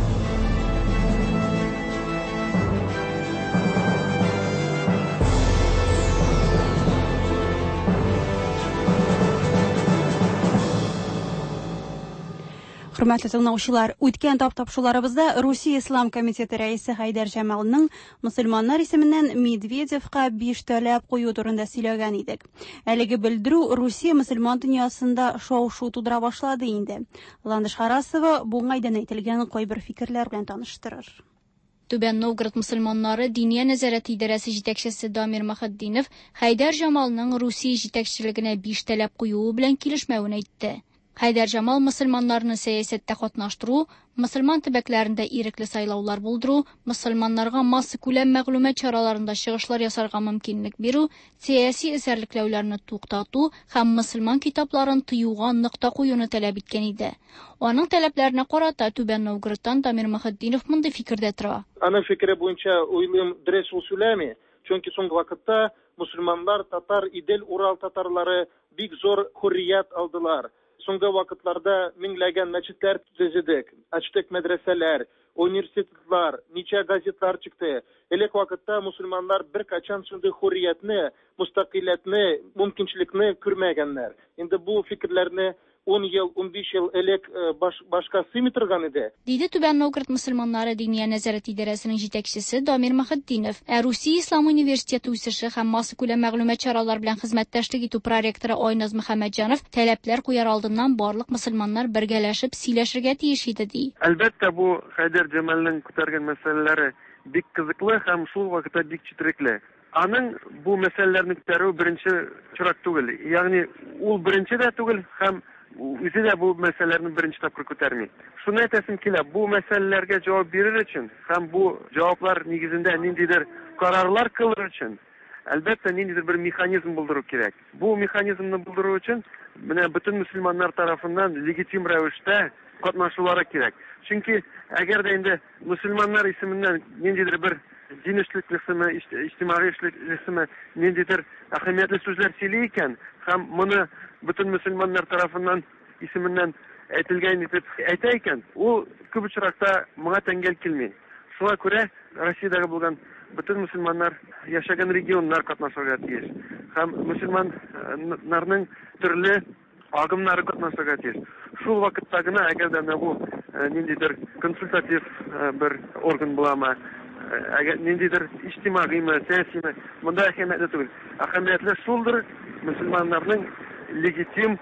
Хөрмәтле тыңлаучылар, үткән тап-тапшуларыбызда Русия Ислам комитеты рәисе Хайдар Җамалның мөселманнар исеменнән Медведевка биш таләп кую турында сөйләгән идек. Әлеге белдерү Русия мөселман дөньясында шау-шу тудыра башлады инде. Ландыш Харасова бу гайдан әйтелгән кайбер фикерләр белән таныштырыр. Түбән Новгород мөселманнары Диния нәзарәт идарәсе җитәкчесе Дамир Махаддинов Хайдар Җамалның Русия җитәкчелегенә биш таләп куюы белән килешмәвен әйтте. Хайдар Җамал мөселманнарны сәясәттә катнаштыру, мөселман төбәкләрендә ирекле сайлаулар булдыру, мөселманнарга масса күләм мәгълүмат чараларында чыгышлар ясарга мөмкинлек бирү, сәяси эзәрлекләүләрне туктату һәм мөселман китапларын тыюга нокта куюны таләп иткән иде. Аның таләпләренә карата Түбән Новгородтан Дамир Махаддинов мондый фикердә тора. Аның фикере буенча уйлыйм дөрес ул сөйләми, чөнки соңгы вакытта мөселманнар, татар, Идел, Урал татарлары бик зур хуррият алдылар. Соңгы вакытларда меңләгән мәчетләр төзедек, ачтык мәдрәсәләр, университетлар, ничә газетлар чыкты. Элек вакытта мусульманнар бер качан шундый хурриятне, мустакыйлятны, мөмкинчелекне күрмәгәннәр. Инде бу фикерләрне он ел, он биш ел элек баш, башка сыймый торган иде. Диде Түбән Новгород мөселманнары Диния нәзарәт идарәсенең җитәкчесе Дамир Махаддинов. Ә Русия Ислам университеты үсеше һәм масса күләм мәгълүмат чаралар белән хезмәттәшлек итү проректоры Айназ Мөхәммәтҗанов таләпләр куяр алдыннан барлык мөселманнар бергәләшеп сөйләшергә тиеш иде ди. Әлбәттә бу Хайдар Җамалның күтәргән мәсьәләләре бик кызыклы һәм шул вакытта бик четерекле. Аның бу мәсьәләләрне күтәрү беренче чират түгел. Ягъни ул беренче дә түгел һәм үзе дә бу мәсьәләләрне беренче тапкыр күтәрми. Шуны әйтәсем килә, бу мәсьәләләргә җавап бирер өчен һәм бу җаваплар нигезендә ниндидер карарлар кылыр өчен әлбәттә ниндидер бер механизм булдыру кирәк. Бу механизмны булдыру өчен менә бөтен мөселманнар тарафыннан легитим рәвештә катнашулары кирәк. Чөнки әгәр дә инде мөселманнар исеменнән ниндидер бер дин эшлеклесеме, иҗтимагый эшлеклесеме ниндидер әһәмиятле сүзләр сөйли икән һәм моны бөтен мөселманнар тарафыннан исеменнән әйтелгән итеп әйтә икән, ул күп очракта моңа тәңгәл килми. Шуңа күрә Россиядәге булган бөтен мөселманнар яшәгән регионнар катнашырга тиеш. Һәм мөселманнарның төрле агымнары катнашырга тиеш. Шул вакытта гына әгәр дә бу ниндидер консультатив бер орган буламы, әгәр ниндидер иҗтимагыймы, сәясиме, монда әһәмиятле түгел. Әһәмиятле шулдыр мөселманнарның легитим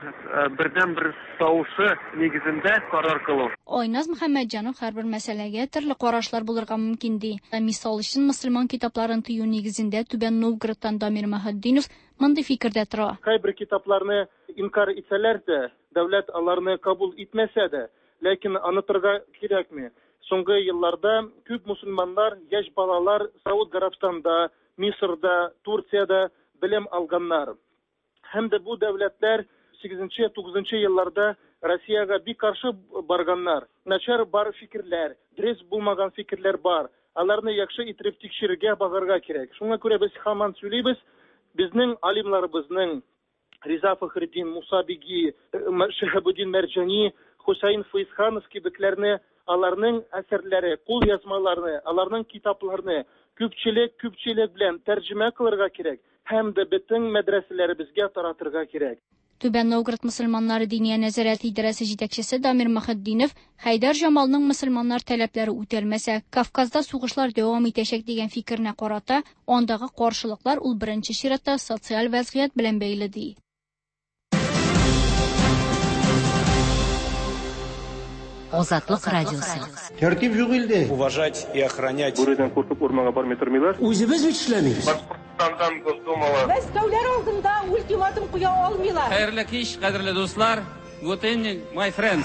бердән бер тавышы нигезендә карар кылу. Айназ Мөхәммәтҗанов һәрбер мәсьәләгә төрле карашлар булырга мөмкин ди. Мисал өчен мөселман китапларын тыю нигезендә Түбән Новгородтан Дамир Мөхәддинов мондый фикердә тора. Кайбер китапларны инкар итсәләр дә, дәүләт аларны кабул итмәсә дә, ләкин онытырга кирәкми. Соңгы елларда күп мөселманнар, яшь балалар Сауд Арабстанда, Мисырда, Турциядә белем алганнар. Һәм дә бу дәүләтләр сигезенче-тугызынчы елларда Россияга бик каршы барганнар, начар бар фикерләр, дөрес булмаган фикерләр бар. Аларны яхшы итеп тикшерергә багарга кирәк. Шуңа күрә без һаман сөйлибез, безнең алимларыбызның Риза Фахретдин, Муса Биги, Шихабуддин Мәрҗани, Хусейн Фәйсханов кебекләрне, аларның әсәрләре, кул язмаларны, аларның китапларны күпчелек күпчелек белән тәрҗемә кылырга кирәк һәм дә бөтен мәдрәсәләребезгә таратырга кирәк. Түбән Новгород мөселманнары Диния нәзарәт идарәсе җитәкчесе Дамир Мөхәддинов Хайдар Җамалның мөселманнар таләпләре үтәлмәсә, Кавказда сугышлар дәвам итәчәк дигән фикерне карата, андагы каршылыклар ул беренче чиратта социаль вазгыять белән бәйле ди. Азатлык радиосы. Тәртип юк илдә. Уважать и охранять. Бүредән куркып урманга бармый тормыйлар. Үзебез бит эшләмибез. Башкортстандан Госдумала. Мәскәүләр алдында ультиматум куя алмыйлар. Хәерле кич, кадерле дуслар. Good evening, my friends.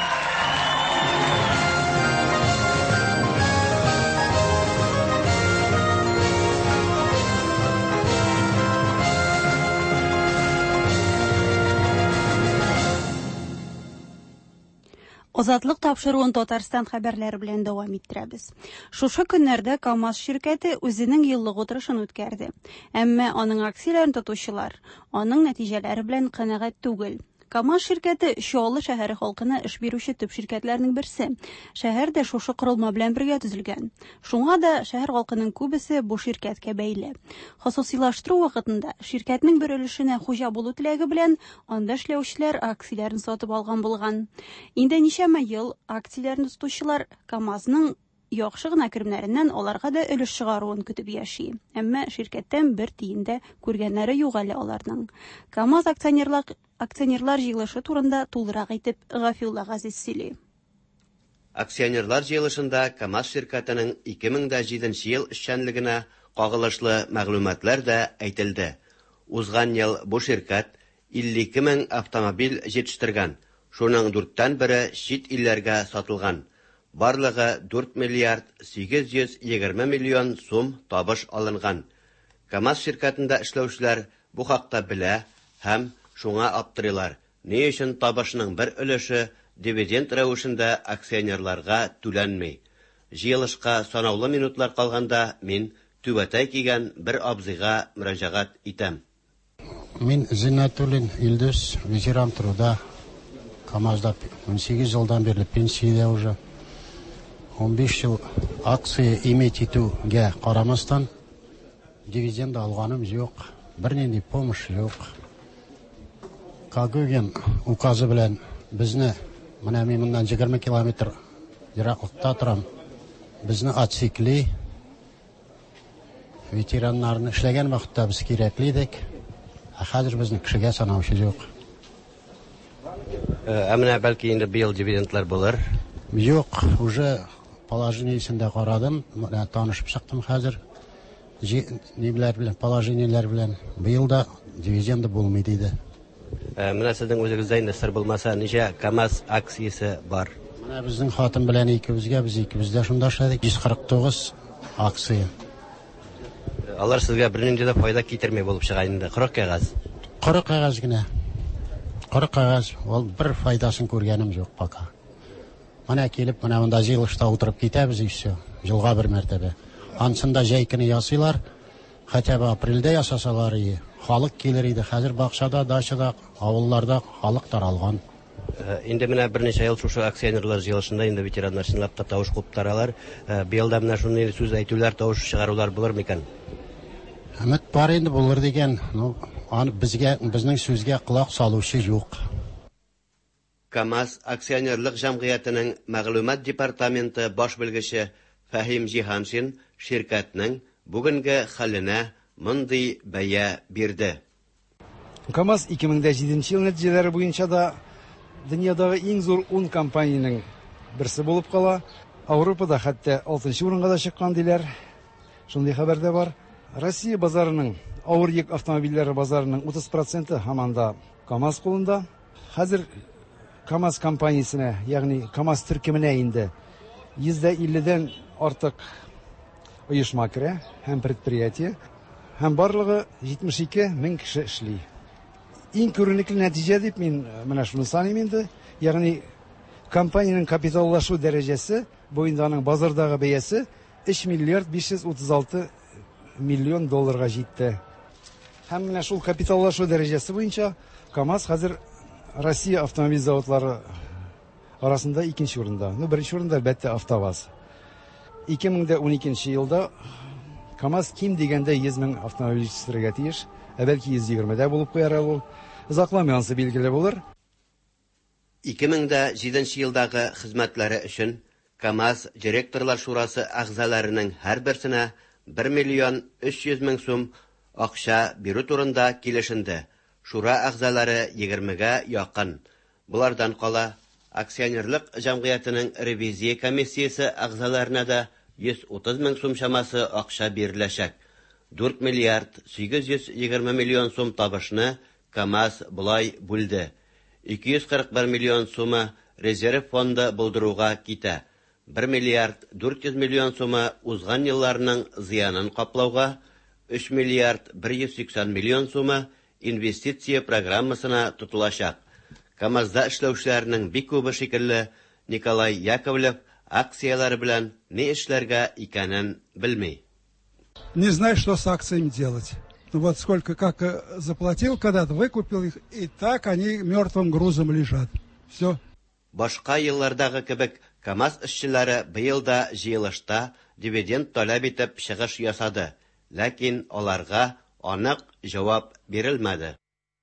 Азатлык тапшыруын Татарстан хәбәрләре белән дәвам иттерәбез. Шушы көннәрдә КАМАЗ ширкәте үзенең еллык утырышын үткәрде. Әмма аның акцияләрен тотучылар аның нәтиҗәләре белән канәгать түгел. КАМАЗ ширкәте Чаллы шәһәре халкына эш бирүче төп ширкәтләрнең берсе. Шәһәр дә шушы корылма белән бергә төзелгән. Шуңа да шәһәр халкының күбесе бу ширкәткә бәйле. Хосусилаштыру вакытында ширкәтнең бер өлешенә хуҗа булу теләге белән анда эшләүчеләр акцияләрен сатып алган булган. Инде ничәмә ел акцияләрне тотучылар КАМАЗның яхшы гына керемнәреннән аларга да өлеш чыгаруын көтеп яши. Әмма ширкәттән бер тиендә күргәннәре юк әле аларның. КАМАЗ акционерлар акционерлар җыелышы турында тулырак итеп Гафилла Газиз сөйли. Акционерлар җыелышында КАМАЗ ширкәтенең ике мең җиденче ел эшчәнлегенә кагылышлы мәгълүматлар да әйтелде. Узган ел бу ширкәт илле ике мең автомобиль җитештергән. Шуның дүрттән бире чит илләргә сатылган. Барлыгы дүрт миллиард сигез йөз егерме миллион сум табыш алынган. КАМАЗ ширкәтендә эшләүчеләр бу хакта белә һәм шуңа аптырыйлар. Ни өчен табышның бер өлеше дивиденд рәвешендә акционерларга түләнми. Җыелышка санаулы минутлар калганда мин түбәтәй кигән бер абзыйга мөрәҗәгать итәм. Мин Зиннатуллин Илдус, ветеран труда. КАМАЗда он сигез елдан бирле пенсиядә уже. он биш ел акция иметь итүгә карамастан дивиденд алганым юк, бернинди помощь юк. Кагыген указы белән безне менә мин моннан егерме километр ераклыкта торам. Безне отсекли. Ветераннарны эшләгән вакытта без кирәкле идек. Ә хәзер безне кешегә санаучы юк. Ә менә бәлки инде быел дивидендлар булыр. Юк, уже положениесендә карадым, танышып чыктым хәзер. Нибеләр белән, положениеләр белән. Быел да дивиденды булмый диде. Менә сезнең үзегездә инде сыр булмаса, ничә КАМАЗ акциясе бар? Менә безнең хатын белән икебезгә, без икебездә шунда эшләдек. йөз кырык тугыз акция. Алар сезгә бернинди дә файда китермәй булып чыга инде. кырык кәгазь. кырык кәгазь генә. кырык кәгазь, ул бер файдасын күргәнем юк пока. Менә килеп, менә монда җыелышта утырып китәбез и все. Елга бер мәртәбә. Ансында җәйкене ясыйлар. Хәтта бу апрельдә ясасалар и халык килер иде. Хәзер бакчада, дачада, авылларда халык таралган. Инде менә берничә ел шушы акционерлар җыелышында инде ветераннар чынлап та тавыш куып таралар. Быел да менә шуны сүз әйтүләр, тавыш чыгарулар булыр микән? Өмет бар инде булыр дигән. Ну, аны безгә, безнең сүзгә колак салучы юк. КАМАЗ акционерлык җәмгыятенең мәгълүмат департаменты баш белгече Фәһим Җиһаншин ширкәтнең бүгенге хәленә мондый бәя бирде. КАМАЗ ике мең җиденче ел нәтиҗәләре буенча да дөньядагы иң зур ун компаниянең берсе булып кала. Европада хәтта алтынчы урынга да чыккан диләр. Шундый хәбәр дә бар. Россия базарының, авыр йөк автомобильләре базарының утыз проценты һаман да КАМАЗ кулында. Хәзер КАМАЗ компаниясенә, ягъни КАМАЗ төркеменә инде йөз илледән артык оешма керә һәм предприятие, һәм барлыгы җитмеш ике мең кеше эшли. иң күренекле нәтиҗә дип мин менә шуны саныйм инде. Ягъни компаниянең капиталлашу дәрәҗәсе, буенда аның базардагы бәясе өч миллиард биш йөз утыз алты миллион долларга җитте. Һәм менә шул капиталлашу дәрәҗәсе буенча КАМАЗ хәзер Россия автомобиль заводлары арасында икенче урында. Ну, беренче урында әлбәттә АвтоВАЗ. ике мең уникенче елда КАМАЗ ким дигәндә йөз мең автомобиль җитештерергә тиеш, ә бәлки йөз егерме дә булып куяр ул. Озакламагансы билгеле булыр. ике мең җиденче елдагы хезмәтләре өчен КАМАЗ директорлар шурасы әгъзаларының һәр берсенә бер миллион өч йөз мең сум акча бирү турында килешенде. Шура әгъзалары егермегә якын. Булардан кала акционерлык җәмгыятенең ревизия комиссиясе әгъзаларына да йөз утыз мең сум чамасы акча биреләчәк. дүрт миллиард сигез йөз егерме миллион сум табышны КАМАЗ булай бүлде. ике йөз кырык бер миллион сумы резерв фонды булдыруга китә. бер миллиард дүрт йөз миллион сумы узган елларның зыянын каплауга, өч миллиард бер йөз сиксән миллион сумы инвестиция программасына тотылачак. КАМАЗда эшләүчеләрнең бик күбе шикелле Николай Яковлев акциялары белән ни эшләргә икәнен белми. Не знаю, что с акциями делать. Ну вот сколько, как заплатил, когда-то выкупил их, и так они мертвым грузом лежат. Все. Башка еллардагы кебек КАМАЗ эшчеләре быел да җыелышта дивиденд таләп итеп чыгыш ясады, ләкин аларга анык җавап бирелмәде.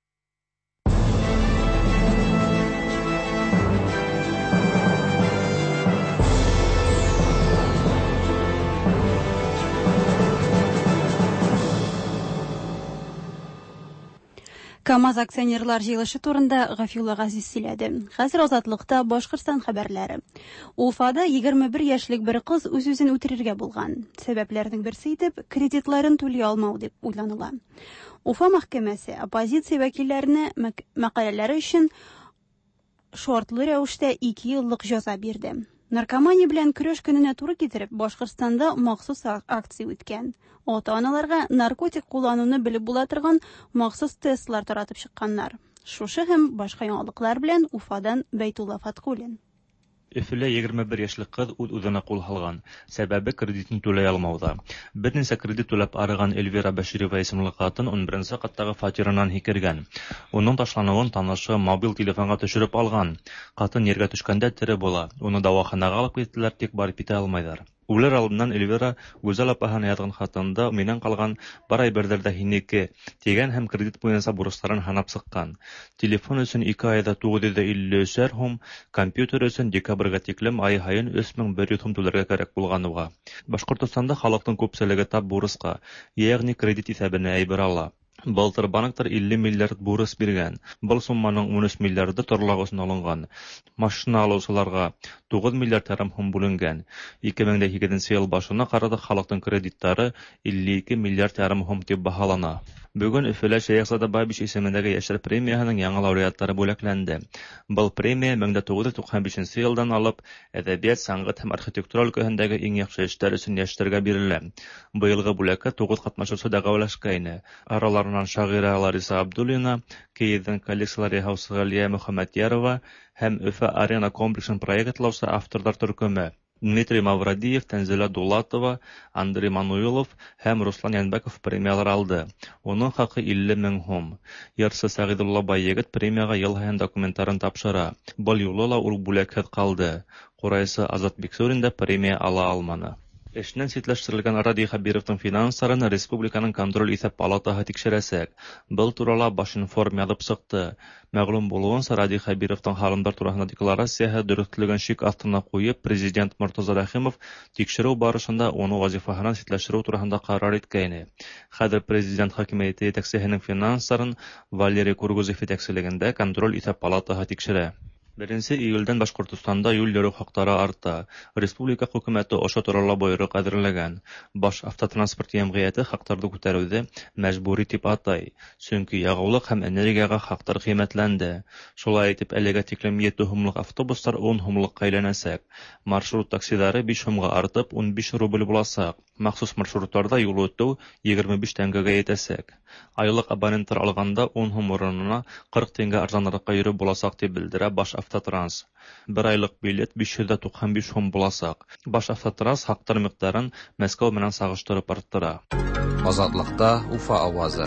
КАМАЗ акционерлар җыелышы турында Гафилла Газиз сөйләде. Хәзер Азатлыкта Башкортстан хәбәрләре. Уфада егерме бер яшьлек бер кыз үз-үзен үтерергә булган. Сәбәпләрнең берсе итеп кредитларын түли алмау дип уйланыла. Уфа мәхкәмәсе оппозиция вәкилләренә мәкаләләре өчен шартлы рәвештә ике еллык җәза бирде. Наркомания белән көрәш көненә туры китереп, Башкортстанда махсус акция үткән. Ата-аналарга наркотик куллануны белеп була торган махсус тестлар таратып чыкканнар. Шушы һәм башка яңалыклар белән Уфадан Бәйтулла Фаткуллин. Өфөлә егерме бер яшьлек кыз үз-үзенә кул һалган. Сәбәбе кредитын түләй алмауда. Берничә кредит түләп арыган Эльвира Баширова исемле хатын он беренче каттагы фатирынан һикергән. Уның ташлануын танышы мобил телефонга төшереп алган. Хатын ергә төшкәндә тере була. Уны дәваханага алып киттеләр, тик барып китә алмайлар. Үлер алдыннан Эльвира Гүзәл апаһына язган хатында миннән калган бар әйберләрдә һинеке тигән һәм кредит буенча бурычларын һанап сыккан. Телефон өчен ике айда тугыз йөз илле өч сум, компьютер өчен декабрьгә тиклем ай һаен өч мең бер йөз сум түләргә кирәк булганга. Башкортстанда халыкның күпселеге тап бурыска, ягъни кредит исәбенә әйбер ала. Былтыр банктар илле миллиард бурыс биргән. Бұл сумманың он өч миллиарды торлагысын алынган. Машина алучыларга тугыз миллиард тәрәм һум бүленгән. ике мең егерменче ел башына карады халыкның кредиттары илле ике миллиард тәрәм һум дип баһалана. Бүген Өфөлә Шәйхзада Бабич исемендәге яшьләр премияһының яңа лауреатлары бүләкләнде. Бұл премия мең тугыз йөз туксан бишенче елдан алып әдәбият, сәнгать һәм архитектура өлкәһендәге иң яхшы эшләр өчен яшьләргә бирелә. Быелгы бүләккә тугыз катнашучы да гәүләшкәйне. Араларыннан шагыйрә Лариса Абдуллина, Киевдән коллекциялар яһаучы Галия Мөхәммәтьярова һәм Өфә Арена комплексын проектлаучы авторлар төркеме. Дмитрий Маврадиев, Тәнзилә Дулатова, Андрей Мануилов һәм Руслан Янбәков премиялар алды. Оның хакы илле мең һум. Ярсы Сәгыйдулла Байегет премияга ел һаен документларын тапшыра. Бұл юлы ла ул бүләкһез калды. Курайсы Азат Биксурин да премия ала алманы. Эшнән ситләштерелгән Ради Хабировның финансларын республиканың контроль исәп палатаһы тикшерәсәк. Был турыла Башинформ язып чыкты. Мәгълүм булуынча, Ради Хабировның халымдар турында декларацияһы дөрестлеген шик астына куеп, президент Мортаза Рахимов тикшерү барышында оны вазифаһынан ситләштерү турында карар иткәйне. Хәзер президент хакимияте итәкчесенең финансларын Валерий Кургузов итәкчелегендә контроль исәп палатаһы тикшерә. Беренче июльдән Башкортстанда юл йөрү хаклары арта. Республика хөкүмәте ошо турында боерык әзерләгән. Баш автотранспорт җәмгыяте хакларны күтәрүде мәҗбүри дип атай. Чөнки ягулык һәм энергияга хаклар кыйммәтләнде. Шулай итеп, әлегә тиклем җиде һумлык автобуслар ун һумлыкка әйләнәсәк. Маршрут таксилары биш һумга артып ун биш рубль буласак. Махсус маршрутларда юл үтү егерме биш тәңгәгә җитәсәк. Айлык абонентлар алганда ун һум урынына кырык тәңгә арзанракка йөрү буласак дип белдерә Баш Автотранс. Бер айлык билет биш йөз туксан биш һум буласак. Баш Автотранс хаклар микъдарын Мәскәү менән сагыштырып арттыра. Азатлыкта Уфа авазы.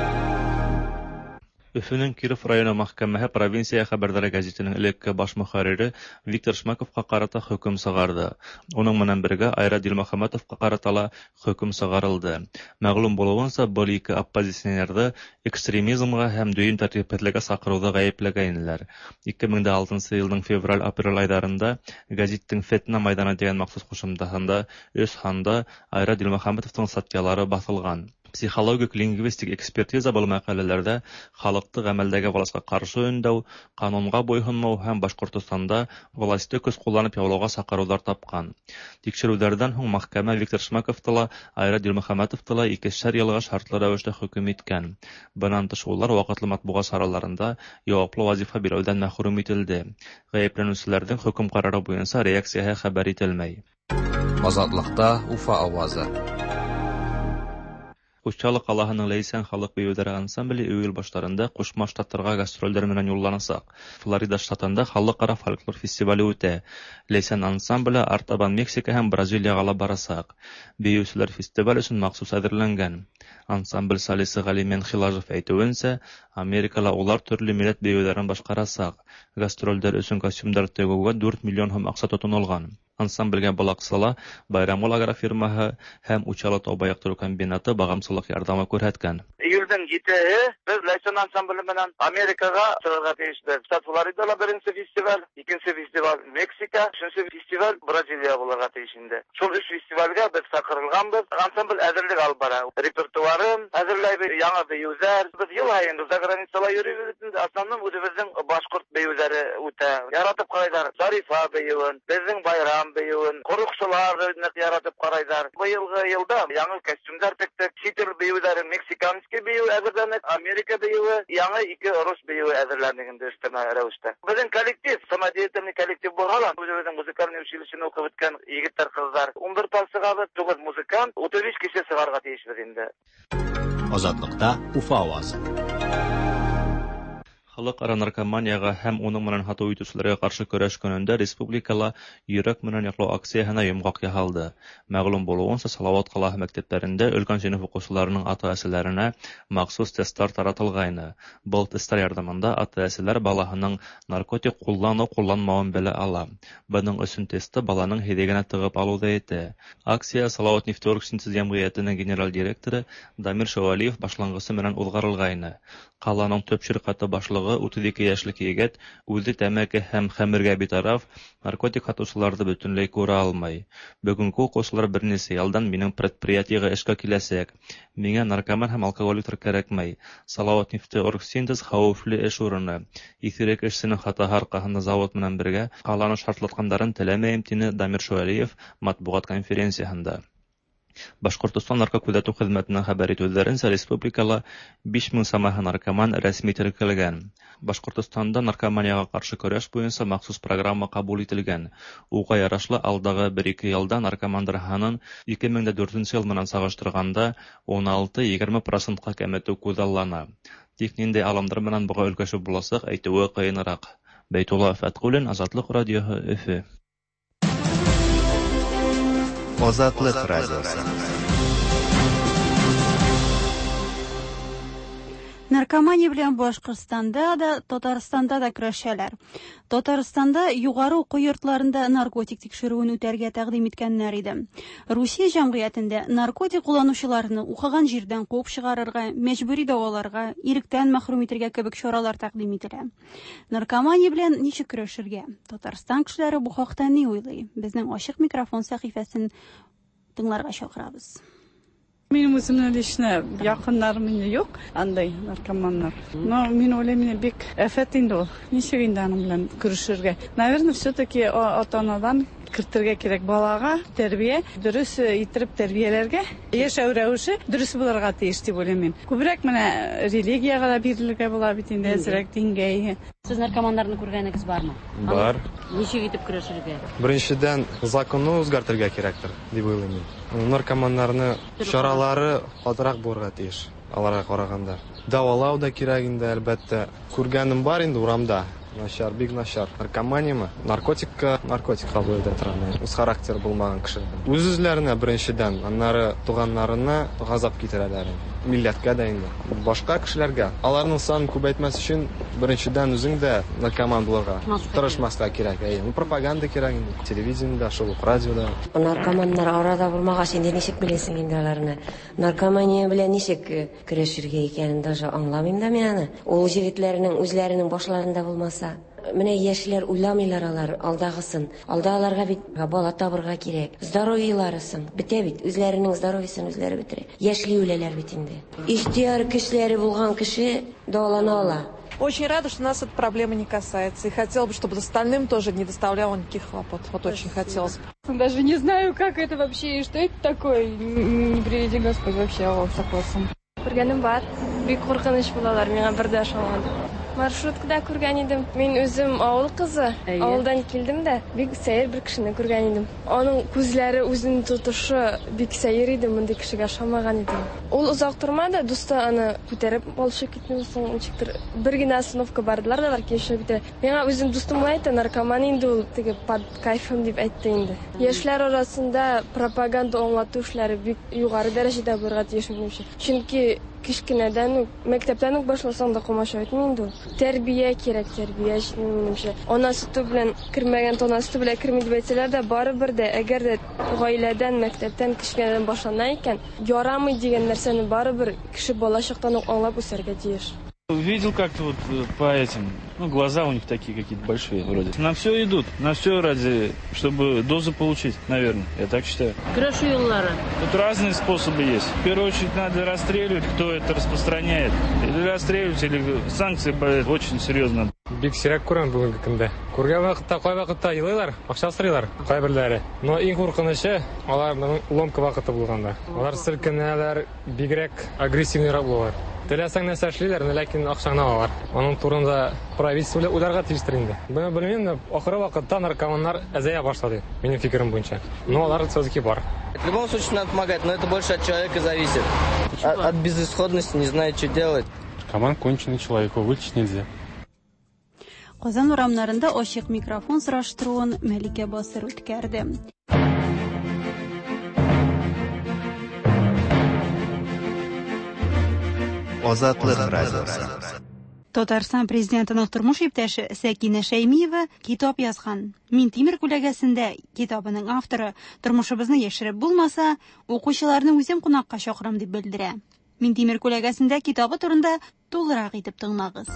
Өфөнең Киров районы мәхкәмәһе провинция хәбәрдары газетының элекке баш мөхәррире Виктор Шмаковка карата хөкем сыгарды. Уның менән бергә Айра Дилмөхәмәтовка карата ла хөкем сыгарылды. Мәгълүм булуынча, бу ике оппозиционерны экстремизмга һәм дөйем тәртипсезлеккә сакыруда гаепләгәннәр. ике мең алтынчы елның февраль-апрель айларында газеттың Фетна мәйданы дигән махсус кушымтасында өс ханда Айра Дилмөхәмәтовның статьялары басылган. Психологик лингвистик экспертиза бу мәкаләләрдә халыкты гамәлдәге властька каршы өндәү, канунга буйсынмау һәм Башкортстанда властьты көч кулланып яулауга сакырулар тапкан. Тикшерүләрдән соң мәхкәмә Виктор Шмаковты ла, Айра Дилмөхәмәтовты ла икешәр елга шартлы рәвештә хөкем иткән. Буннан тыш улар вакытлы матбугат сараларында яwaплы вазифа бирүдән мәхрүм ителде. Гаепләнүчеләрнең хөкем карары буенча реакцияһы хәбәр ителмәй. Азатлыкта Уфа авазы. Кушчалык Аллаһының Ләйсән халык бейүләре ансамбле июль башларында Кушма штатларга гастрольләр менән юлланасак. Флорида штатында халыкара фольклор фестивале үтә. Ләйсән ансамбле артабан Мексика һәм Бразилиягә ла барасак. Бейүчеләр фестиваль өчен махсус әзерләнгән. Ансамбль солисты Галимен Хилажев әйтүенчә, Америкала улар төрле милләт бейүләрен башкарасак. Гастрольләр өчен костюмнар тегүгә дүрт миллион һум акча тотынылган. Ансамбльгә балаксала Байрамул агрофирмаһы һәм Учалы Таубай яктыру комбинаты багымсызлык ярдәме күрһәткән. Июльдән җидеһе без Ләйсән ансамбле менән Америкага чыгарга тиешбез. Штат Флоридада беренче фестиваль, икенче фестиваль Мексика, өченче фестиваль Бразилия булырга тиеш инде. Шул өч фестивальгә без чакырылганбыз. Ансамбль әзерлек алып бара. Репертуарын әзерләйбез, яңа бейүләр. Без ел һаен заграницала йөрибез. Основном үзебезнең башкорт бейүләре үтә. Яратып карайлар. Зарифа бейүен, безнең байрам бейүен, корукчыларны яратып карайлар. Быелгы елда яңа костюмнар тектек, читер бейүләре, мексиканский бейү әзерләнеп, Америка бейүе, яңа ике рус бейүе әзерләнгән дәстәмә рәвештә. Безнең коллектив, самодеятельный коллектив булган, үзебезнең музыкальный училищене укып беткән егетләр, кызлар. ун бер тал сыгады, тугыз музыкант, утыз биш кеше сыгарга тиешбез инде. Азатлыкта Уфа авазы. Халыкара наркоманияга һәм уның менән хату итүчеләргә каршы көрәш көнендә республикала йөрәк менән яклау акцияһына йомгак яһалды. Мәгълүм булуынча, Салават каласы мәктәпләрендә өлкән сыйныф укучыларының ата-әсәләренә махсус тестлар таратылгайны. Был тестлар ярдәмендә ата-әсәләр балаһының наркотик куллану-кулланмавын белә ала. Буның өчен тестты баланың һидегенә тыгып алуда ите. Акция Салават нефтеорг синтез җәмгыятенең генераль директоры Дамир Шавалиев башлангысы менән узгарылгайны. Каланың төп ширкаты башлыгы утыз ике яшьлек егет үзе тәмәке һәм хәмергә битараф, наркотик хатучыларды бөтенләй күрә алмый. Бүгенге укучылар берничә елдан минем предприятиегә эшкә киләсәк. Миңа наркоман һәм алкоголиктер кирәкмәй. Салават нефтеорг синтез хәвефле эш урыны. Исерек эшченең хатаһы аркаһында завод менән бергә каланы шартлаткандарын теләмәем тине Дамир Шавалиев матбугат конференциясында. Башкортстан наркотик күзәтү хезмәтенең хәбәр итүләренчә, республикала биш мең самаһы наркоман рәсми теркәлгән. Башкортстанда наркоманияга каршы көрәш буенча махсус программа кабул ителгән. Уга ярашлы алдагы бер-ике елда наркомандар санын ике мең дүртенче ел менән сагыштырганда он алты - егерме процентка кәметү күзаллана. Тик нинди аламдар менән буга өлкәшеп буласак, әйтүе кыенрак. Бәйтулла Фәткулин, Азатлык радиоһы, Өфе. Азатлык радиосы. Наркомания белән Башкортстанда да, Татарстанда да көрәшәләр. Татарстанда югары уку йортларында наркотик тикшерүен үтәргә тәкъдим иткәннәр иде. Русия җәмгыятендә наркотик кулланучыларны укыган җирдән куып чыгарырга, мәҗбүри дәваларга, иректән мәхрүм итәргә кебек чаралар тәкъдим ителә. Наркомания белән ничек көрәшергә? Татарстан кешеләре бу хакта ни уйлый? Безнең ачык микрофон сәхифәсен тыңларга чакырабыз. Benim özümden işine yakınlarım yine yok. Anday narkomanlar. Но мен ойлаймын бек афет инде ул. Ничек инде аның белән көрүшергә. Наверное, все-таки ата-анадан кертергә кирәк балага тәрбия, дөрес итеп тәрбияләргә, яшәү рәвеше дөрес булырга тиеш дип уйлыйм. Күбрәк менә религиягә да бирелергә була бит инде, әзрәк дингә. Сез наркоманнарны күргәнегез бармы? Бар. Ничек итеп көрәшергә? Беренчедән, законны үзгәртергә кирәктер дип уйлыйм. Наркоманнарны чаралары катырак булырга тиеш. Аларга караганда. Давалау да кирәк инде, әлбәттә. Күргәнем бар инде урамда. Начар, бик начар. Наркоманиямы? Наркотикка, наркотик кабул итә торган. Үз характер булмаган кеше. Үз-үзләренә беренчедән, аннары туганнарына газап китерәләр. Милләткә дә инде. Башка кешеләргә. Аларның санын күбәйтмәс өчен беренчедән үзең дә наркоман булырга тырышмаска кирәк. Әйе, пропаганда кирәк инде. Телевидениедә, шул радиода. Наркоманнар арада булмагач инде ничек беләсең инде аларны? Наркомания белән ничек көрәшергә икәнен даже аңламыйм да мен аны. Ул җегетләрнең үзләренең башларында булмаса, менә яшьләр уйламыйлар алар алдагысын. Алда аларга бит бала табырга кирәк. Здоровьеларысын, бетә бит, үзләренең здоровьесын үзләре бетерә. Яшьли үләләр бит инде. Ихтияр кешеләре булган кеше дәвалана ала. Очень рада, что нас эта проблема не касается. И хотела бы, чтобы остальным тоже не доставляло никаких хлопот. Вот очень хотелось. Даже не знаю, как это вообще и что это такое. Не приведи Господь вообще о такой сын. Күргәнем бар. Бик куркыныч булалар миңа бердә шуңа. Маршруткада күргән идем. Мин үзем авыл кызы. Авылдан килдем дә, бик сәер бер кешене күргән идем. Аның күзләре үзен тотышы бик сәер иде, мондый кешегә ошамаган идем. Ул озак тормады, дусты аны күтәреп алышып китмәсен, ничектер бер генә остановка бардылар да, кешегә бит. Миңа үзем дустым әйтте, наркоман инде ул, теге под кайфым дип әйтте инде. Яшьләр арасында пропаганда аңлату эшләре бик югары дәрәҗәдә булырга тиеш минемчә. Чөнки кичкенәдән үк мәктәптән үк башласаң да комаша итмим инде. Тәрбия кирәк, тәрбия минемчә. Ана сөте белән кирмәгән тона сөте белән кирми дип әйтсәләр дә, барыбер дә, әгәр дә гаиләдән, мәктәптән кичкенәдән башлана икән, ярамый дигән нәрсәне барыбер кеше балачактан ук аңлап үсәргә тиеш. Видел как-то вот по этим, ну, глаза у них такие какие-то большие вроде. На все идут, на все ради, чтобы дозу получить, наверное, я так считаю. Көрәшү юллары. Тут разные способы есть. В первую очередь надо расстреливать, кто это распространяет. Или расстреливать, или санкции очень серьезно. Бик сирәк күрәм бүгенге көндә. Күргән вакытта, кай вакытта елыйлар, акча сорыйлар, кайберләре. Но иң куркынычы аларның ломка вакыты булганда. Алар силкенәләр, бигрәк агрессивнрак булалар. Теләсәң нәрсә эшлиләр, ләкин акчаны алалар. Аның турында правительство уйларга тиештер инде. Бу белмим, ахыры вакытта наркоманнар әзәя башлады, минем фикерем буенча. Но алар все-таки бар. В любом случае надо помогать, но это больше от человека зависит. От, от безысходности, не знает, что делать. Команд конченый человек, его вылечить нельзя. Казан урамнарында ачык микрофон сораштыруын Мәликә Басыр үткәрде. Азатлык радиосы. Татарстан президентының тормыш иптәше Сәкинә Шәймиева китап язган. Минтимер күләгәсендә китабының авторы тормышыбызны яшереп булмаса, укучыларны үзем кунакка чакырам дип белдерә. Минтимер күләгәсендә китабы турында тулырак итеп тыңлагыз.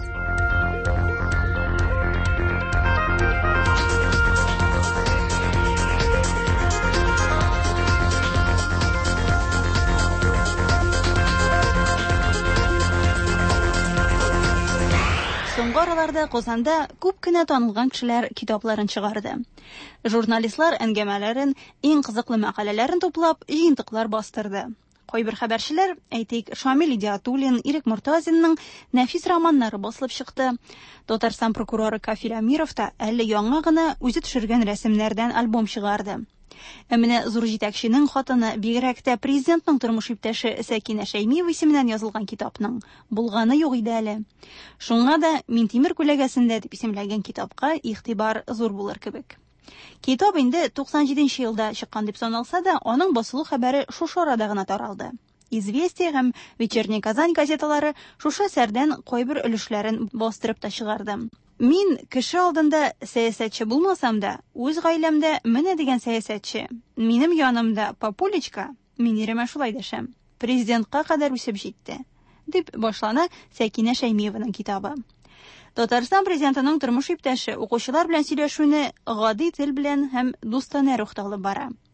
Соңгы араларда Казанда күп кенә танылган кешеләр китапларын чыгарды. Журналистлар әңгәмәләрен, иң кызыклы мәкаләләрен туплап, җыентыклар бастырды. Кайбер хәбәрчеләр, әйтик, Шамил Идиатуллин, Ирек Муртазинның нәфис романнары басылып чыкты. Татарстан прокуроры Кафил Амиров та әле яңа гына үзе төшергән рәсемнәрдән альбом чыгарды. Ә менә зур җитәкченең хатыны, бигрәк тә президентның тормыш иптәше Сәкинә Шәймиева исеменнән язылган китапның булганы юк иде әле. Шуңа да Минтимер күләгәсендә дип исемләгән китапка игътибар зур булыр кебек. Китап инде туксан җиденче елда чыккан дип саналса да, аның басылу хәбәре шушы арада гына таралды. Известия һәм Вечерний Казань газеталары шушы әсәрдән кайбер өлешләрен бастырып та чыгарды. Мин кеше алдында сәясәтче булмасам да, үз гаиләмдә менә дигән сәясәтче, минем янымда Папулечка, мин иремә шулай дәшәм, президентка кадәр үсеп җитте, дип башлана Сәкинә Шәймиеваның китабы. Татарстан президентының тормыш иптәше укучылар белән сөйләшүне гади тел белән һәм дустана рухта алып бара.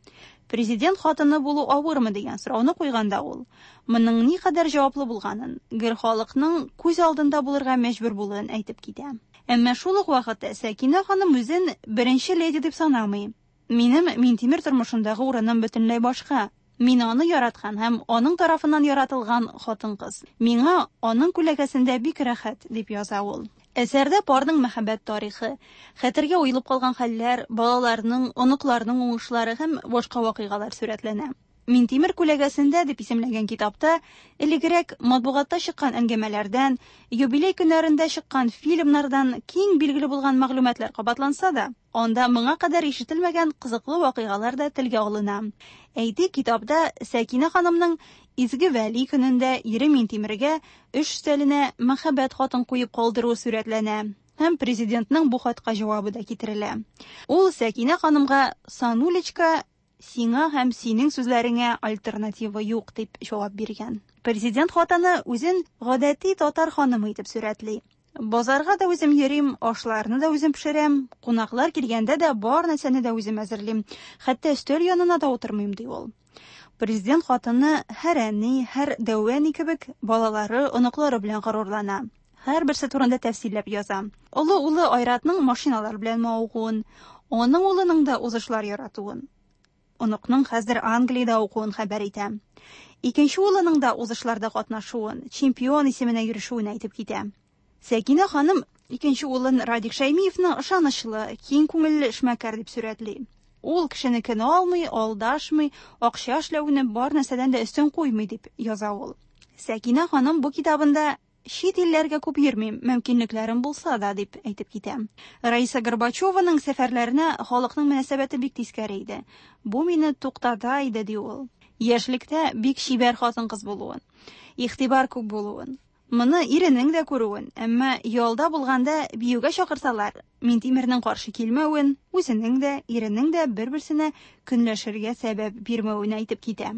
Президент хатыны булу авырмы дигән сорауны куйганда ул, моның ни кадәр җаваплы булганын, гел халыкның күз алдында булырга мәҗбүр булуын әйтеп китә. Әмма шул ук вакытта Сәкинә ханым үзен беренче леди дип санамый. Минем Минтимер тормышындагы урыным бөтенләй башка. Мин аны яраткан һәм аның тарафыннан яратылган хатын-кыз. Миңа аның күләгәсендә бик рәхәт, дип яза ул. Әсәрдә парның мәхәббәт тарихы, хәтергә уелып калган хәлләр, балаларның, оныкларның уңышлары һәм башка вакыйгалар сурәтләнә. Минтимер күләгәсендә дип исемләгән китапта элегрәк матбугатта чыккан әңгәмәләрдән, юбилей көннәрендә чыккан фильмнардан киң билгеле булган мәгълүматлар кабатланса да, анда моңа кадәр ишетелмәгән кызыклы вакыйгалар да телгә алына. Әйтик, китапта Сәкинә ханымның изге вәли көнендә ире Минтимергә эш өстәленә мәхәббәт хатын куеп калдыруы сурәтләнә. Һәм президентның бу хатка җавабы да китерелә. Ул Сәкинә ханымга «Санулечка, сиңа һәм синең сүзләреңә альтернатива юк» дип җавап биргән. Президент хатыны үзен гадәти татар ханымы итеп сурәтли. Базарга да үзем йөрим, ашларны да үзем пешерәм, кунаклар килгәндә дә бар нәрсәне дә үзем әзерлим, хәтта өстәл янына да утырмыйм, ди ул. Президент хатыны һәр әни, һәр дәүәни кебек балалары, оныклары белән горурлана. Һәр берсе турында тәфсилләп яза. Улы улы Айратның машиналар белән мавыгуын, аның улының да узышлар яратуын, оныкның хәзер Англиядә укуын хәбәр итә. Икенче улының да узышларда катнашуын, чемпион исеменә йөрешүен әйтеп китә. Сәкинә ханым икенче улын Радик Шәймиевны ышанычлы, киң күңелле эшмәкәр дип сурәтли. Ул кешенекен алмый, алдашмый, акча эшләүне бар нәрсәдән дә өстен куймый, дип яза ул. Сәкинә ханым бу китабында «Чит илләргә күп йөрмим, мөмкинлекләрем булса да» дип әйтеп китә. Раиса Горбачеваның сәфәрләренә халыкның мөнәсәбәте бик тискәре иде. Бу мине туктата иде, ди ул. Яшьлектә бик чибәр хатын-кыз булуын, игътибар күп булуын, моны иренең дә күрүен, әмма ялда булганда биюгә чакырсалар, Минтимернең каршы килмәвен, үзенең дә, иренең дә бер-берсенә көнләшергә сәбәп бирмәвен әйтеп китә.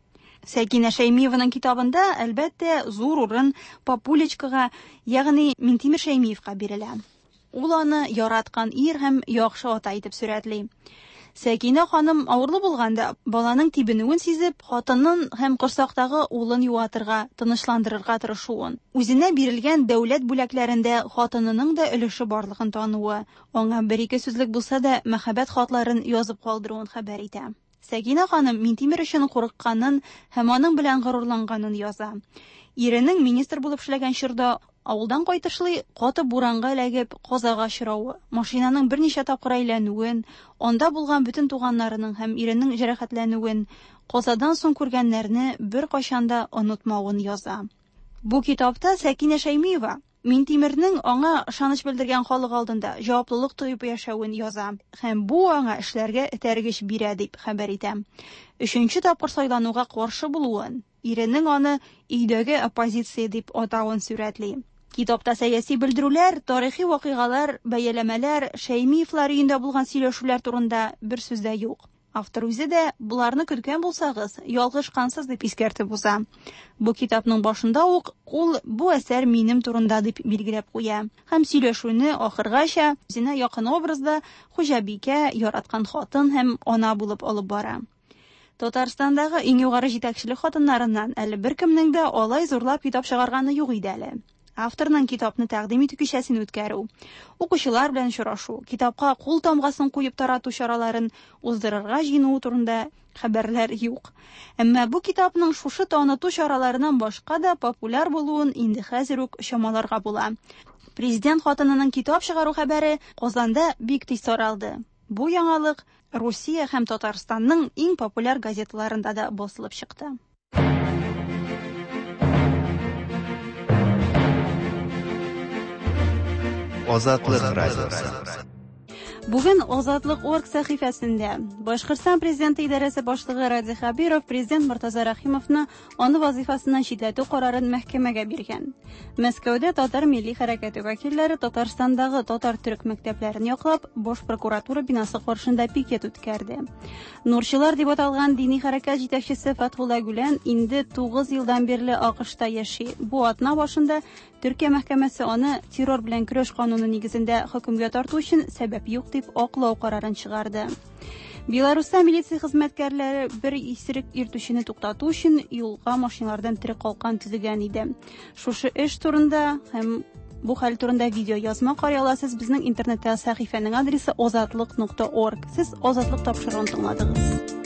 Сәкинә Шәймиеваның китабында, әлбәттә, зур урын Папулечкага, ягъни Минтимер Шәймиевка бирелә. Ул аны яраткан ир һәм яхшы ата итеп сурәтли. Сәкинә ханым авырлы булганда, баланың тибенүен сизеп, хатынын һәм корсактагы улын юатырга, тынычландырырга тырышуын, үзенә бирелгән дәүләт бүләкләрендә хатынының да өлеше барлыгын тануы, аңа бер-ике сүзлек булса да мәхәббәт хатларын язып калдыруын хәбәр итә. Сәкинә ханым Минтимер өчен курыкканын һәм аның белән горурланганын яза. Иренең министр булып эшләгән чорда авылдан кайтышлый каты буранга эләгеп казага очрауы, машинаның берничә тапкыр әйләнүен, анда булган бөтен туганнарының һәм иренең җәрәхәтләнүен, казадан соң күргәннәрне бер кайчанда онытмавын яза. Бу китапта Сәкинә Шәймиева Минтимернең аңа ышаныч белдергән халык алдында җаваплылык тоеп яшәвен яза һәм бу аңа эшләргә этәргеч бирә, дип хәбәр итә. Өченче тапкыр сайлануга каршы булуын, иренең аны өйдәге оппозиция дип атавын сурәтли. Китапта сәяси белдерүләр, тарихи вакыйгалар, бәяләмәләр, Шәймиевлар өендә булган сөйләшүләр турында бер сүз дә юк. Автор үзе дә, буларны көткән булсагыз, ялгышкансыз дип искәртеп уза. Бу китапның башында ук ул бу әсәр минем турында дип билгеләп куя. Һәм сөйләшүне ахыргача үзенә якын образда Хуҗабикә, яраткан хатын һәм ана булып алып бара. Татарстандагы иң югары җитәкчелек хатыннарыннан әле беркемнең дә алай зурлап китап чыгарганы юк иде әле. Авторның китапны тәкъдим итү кичәсен үткәрү, укучылар белән очрашу, китапка кул тамгасын куеп тарату чараларын уздырырга җыенуы турында хәбәрләр юк. Әмма бу китапның шушы таныту чараларынан башка да популяр булуын инде хәзер үк чамаларга була. Президент хатынының китап чыгару хәбәре Казанда бик тиз таралды. Бу яңалык Русия һәм Татарстанның иң популяр газеталарында да басылып чыкты. Азатлык радиосы. Бүген Азатлык орг сәхифәсендә Башкортстан президенты идарәсе башлыгы Ради Хабиров президент Муртаза Рахимовны аны вазифасыннан читләтү карарын мәхкәмәгә биргән. Мәскәүдә Татар милли хәрәкәте вәкилләре Татарстандагы татар-төрек мәктәпләрен яклап, Бош прокуратура бинасы каршында пикет үткәрде. Нурчылар дип аталган дини хәрәкәт җитәкчесе Фатхулла Гүлән инде тугыз елдан бирле АКШта яши. Бу атна башында Төркия мәхкәмәсе аны террор белән көрәш кануны нигезендә хөкемгә тарту өчен сәбәп юк дип аклау карарын чыгарды. Беларусьта милиция хезмәткәрләре бер исерек иртүчене туктату өчен юлга машиналардан тере калкан төзегән иде. Шушы эш турында һәм бу хәл турында видео язма карый аласыз. Безнең интернетта сәхифәнең адресы озатлык нокта орг. Сез Озатлык тапшыруын тыңладыгыз.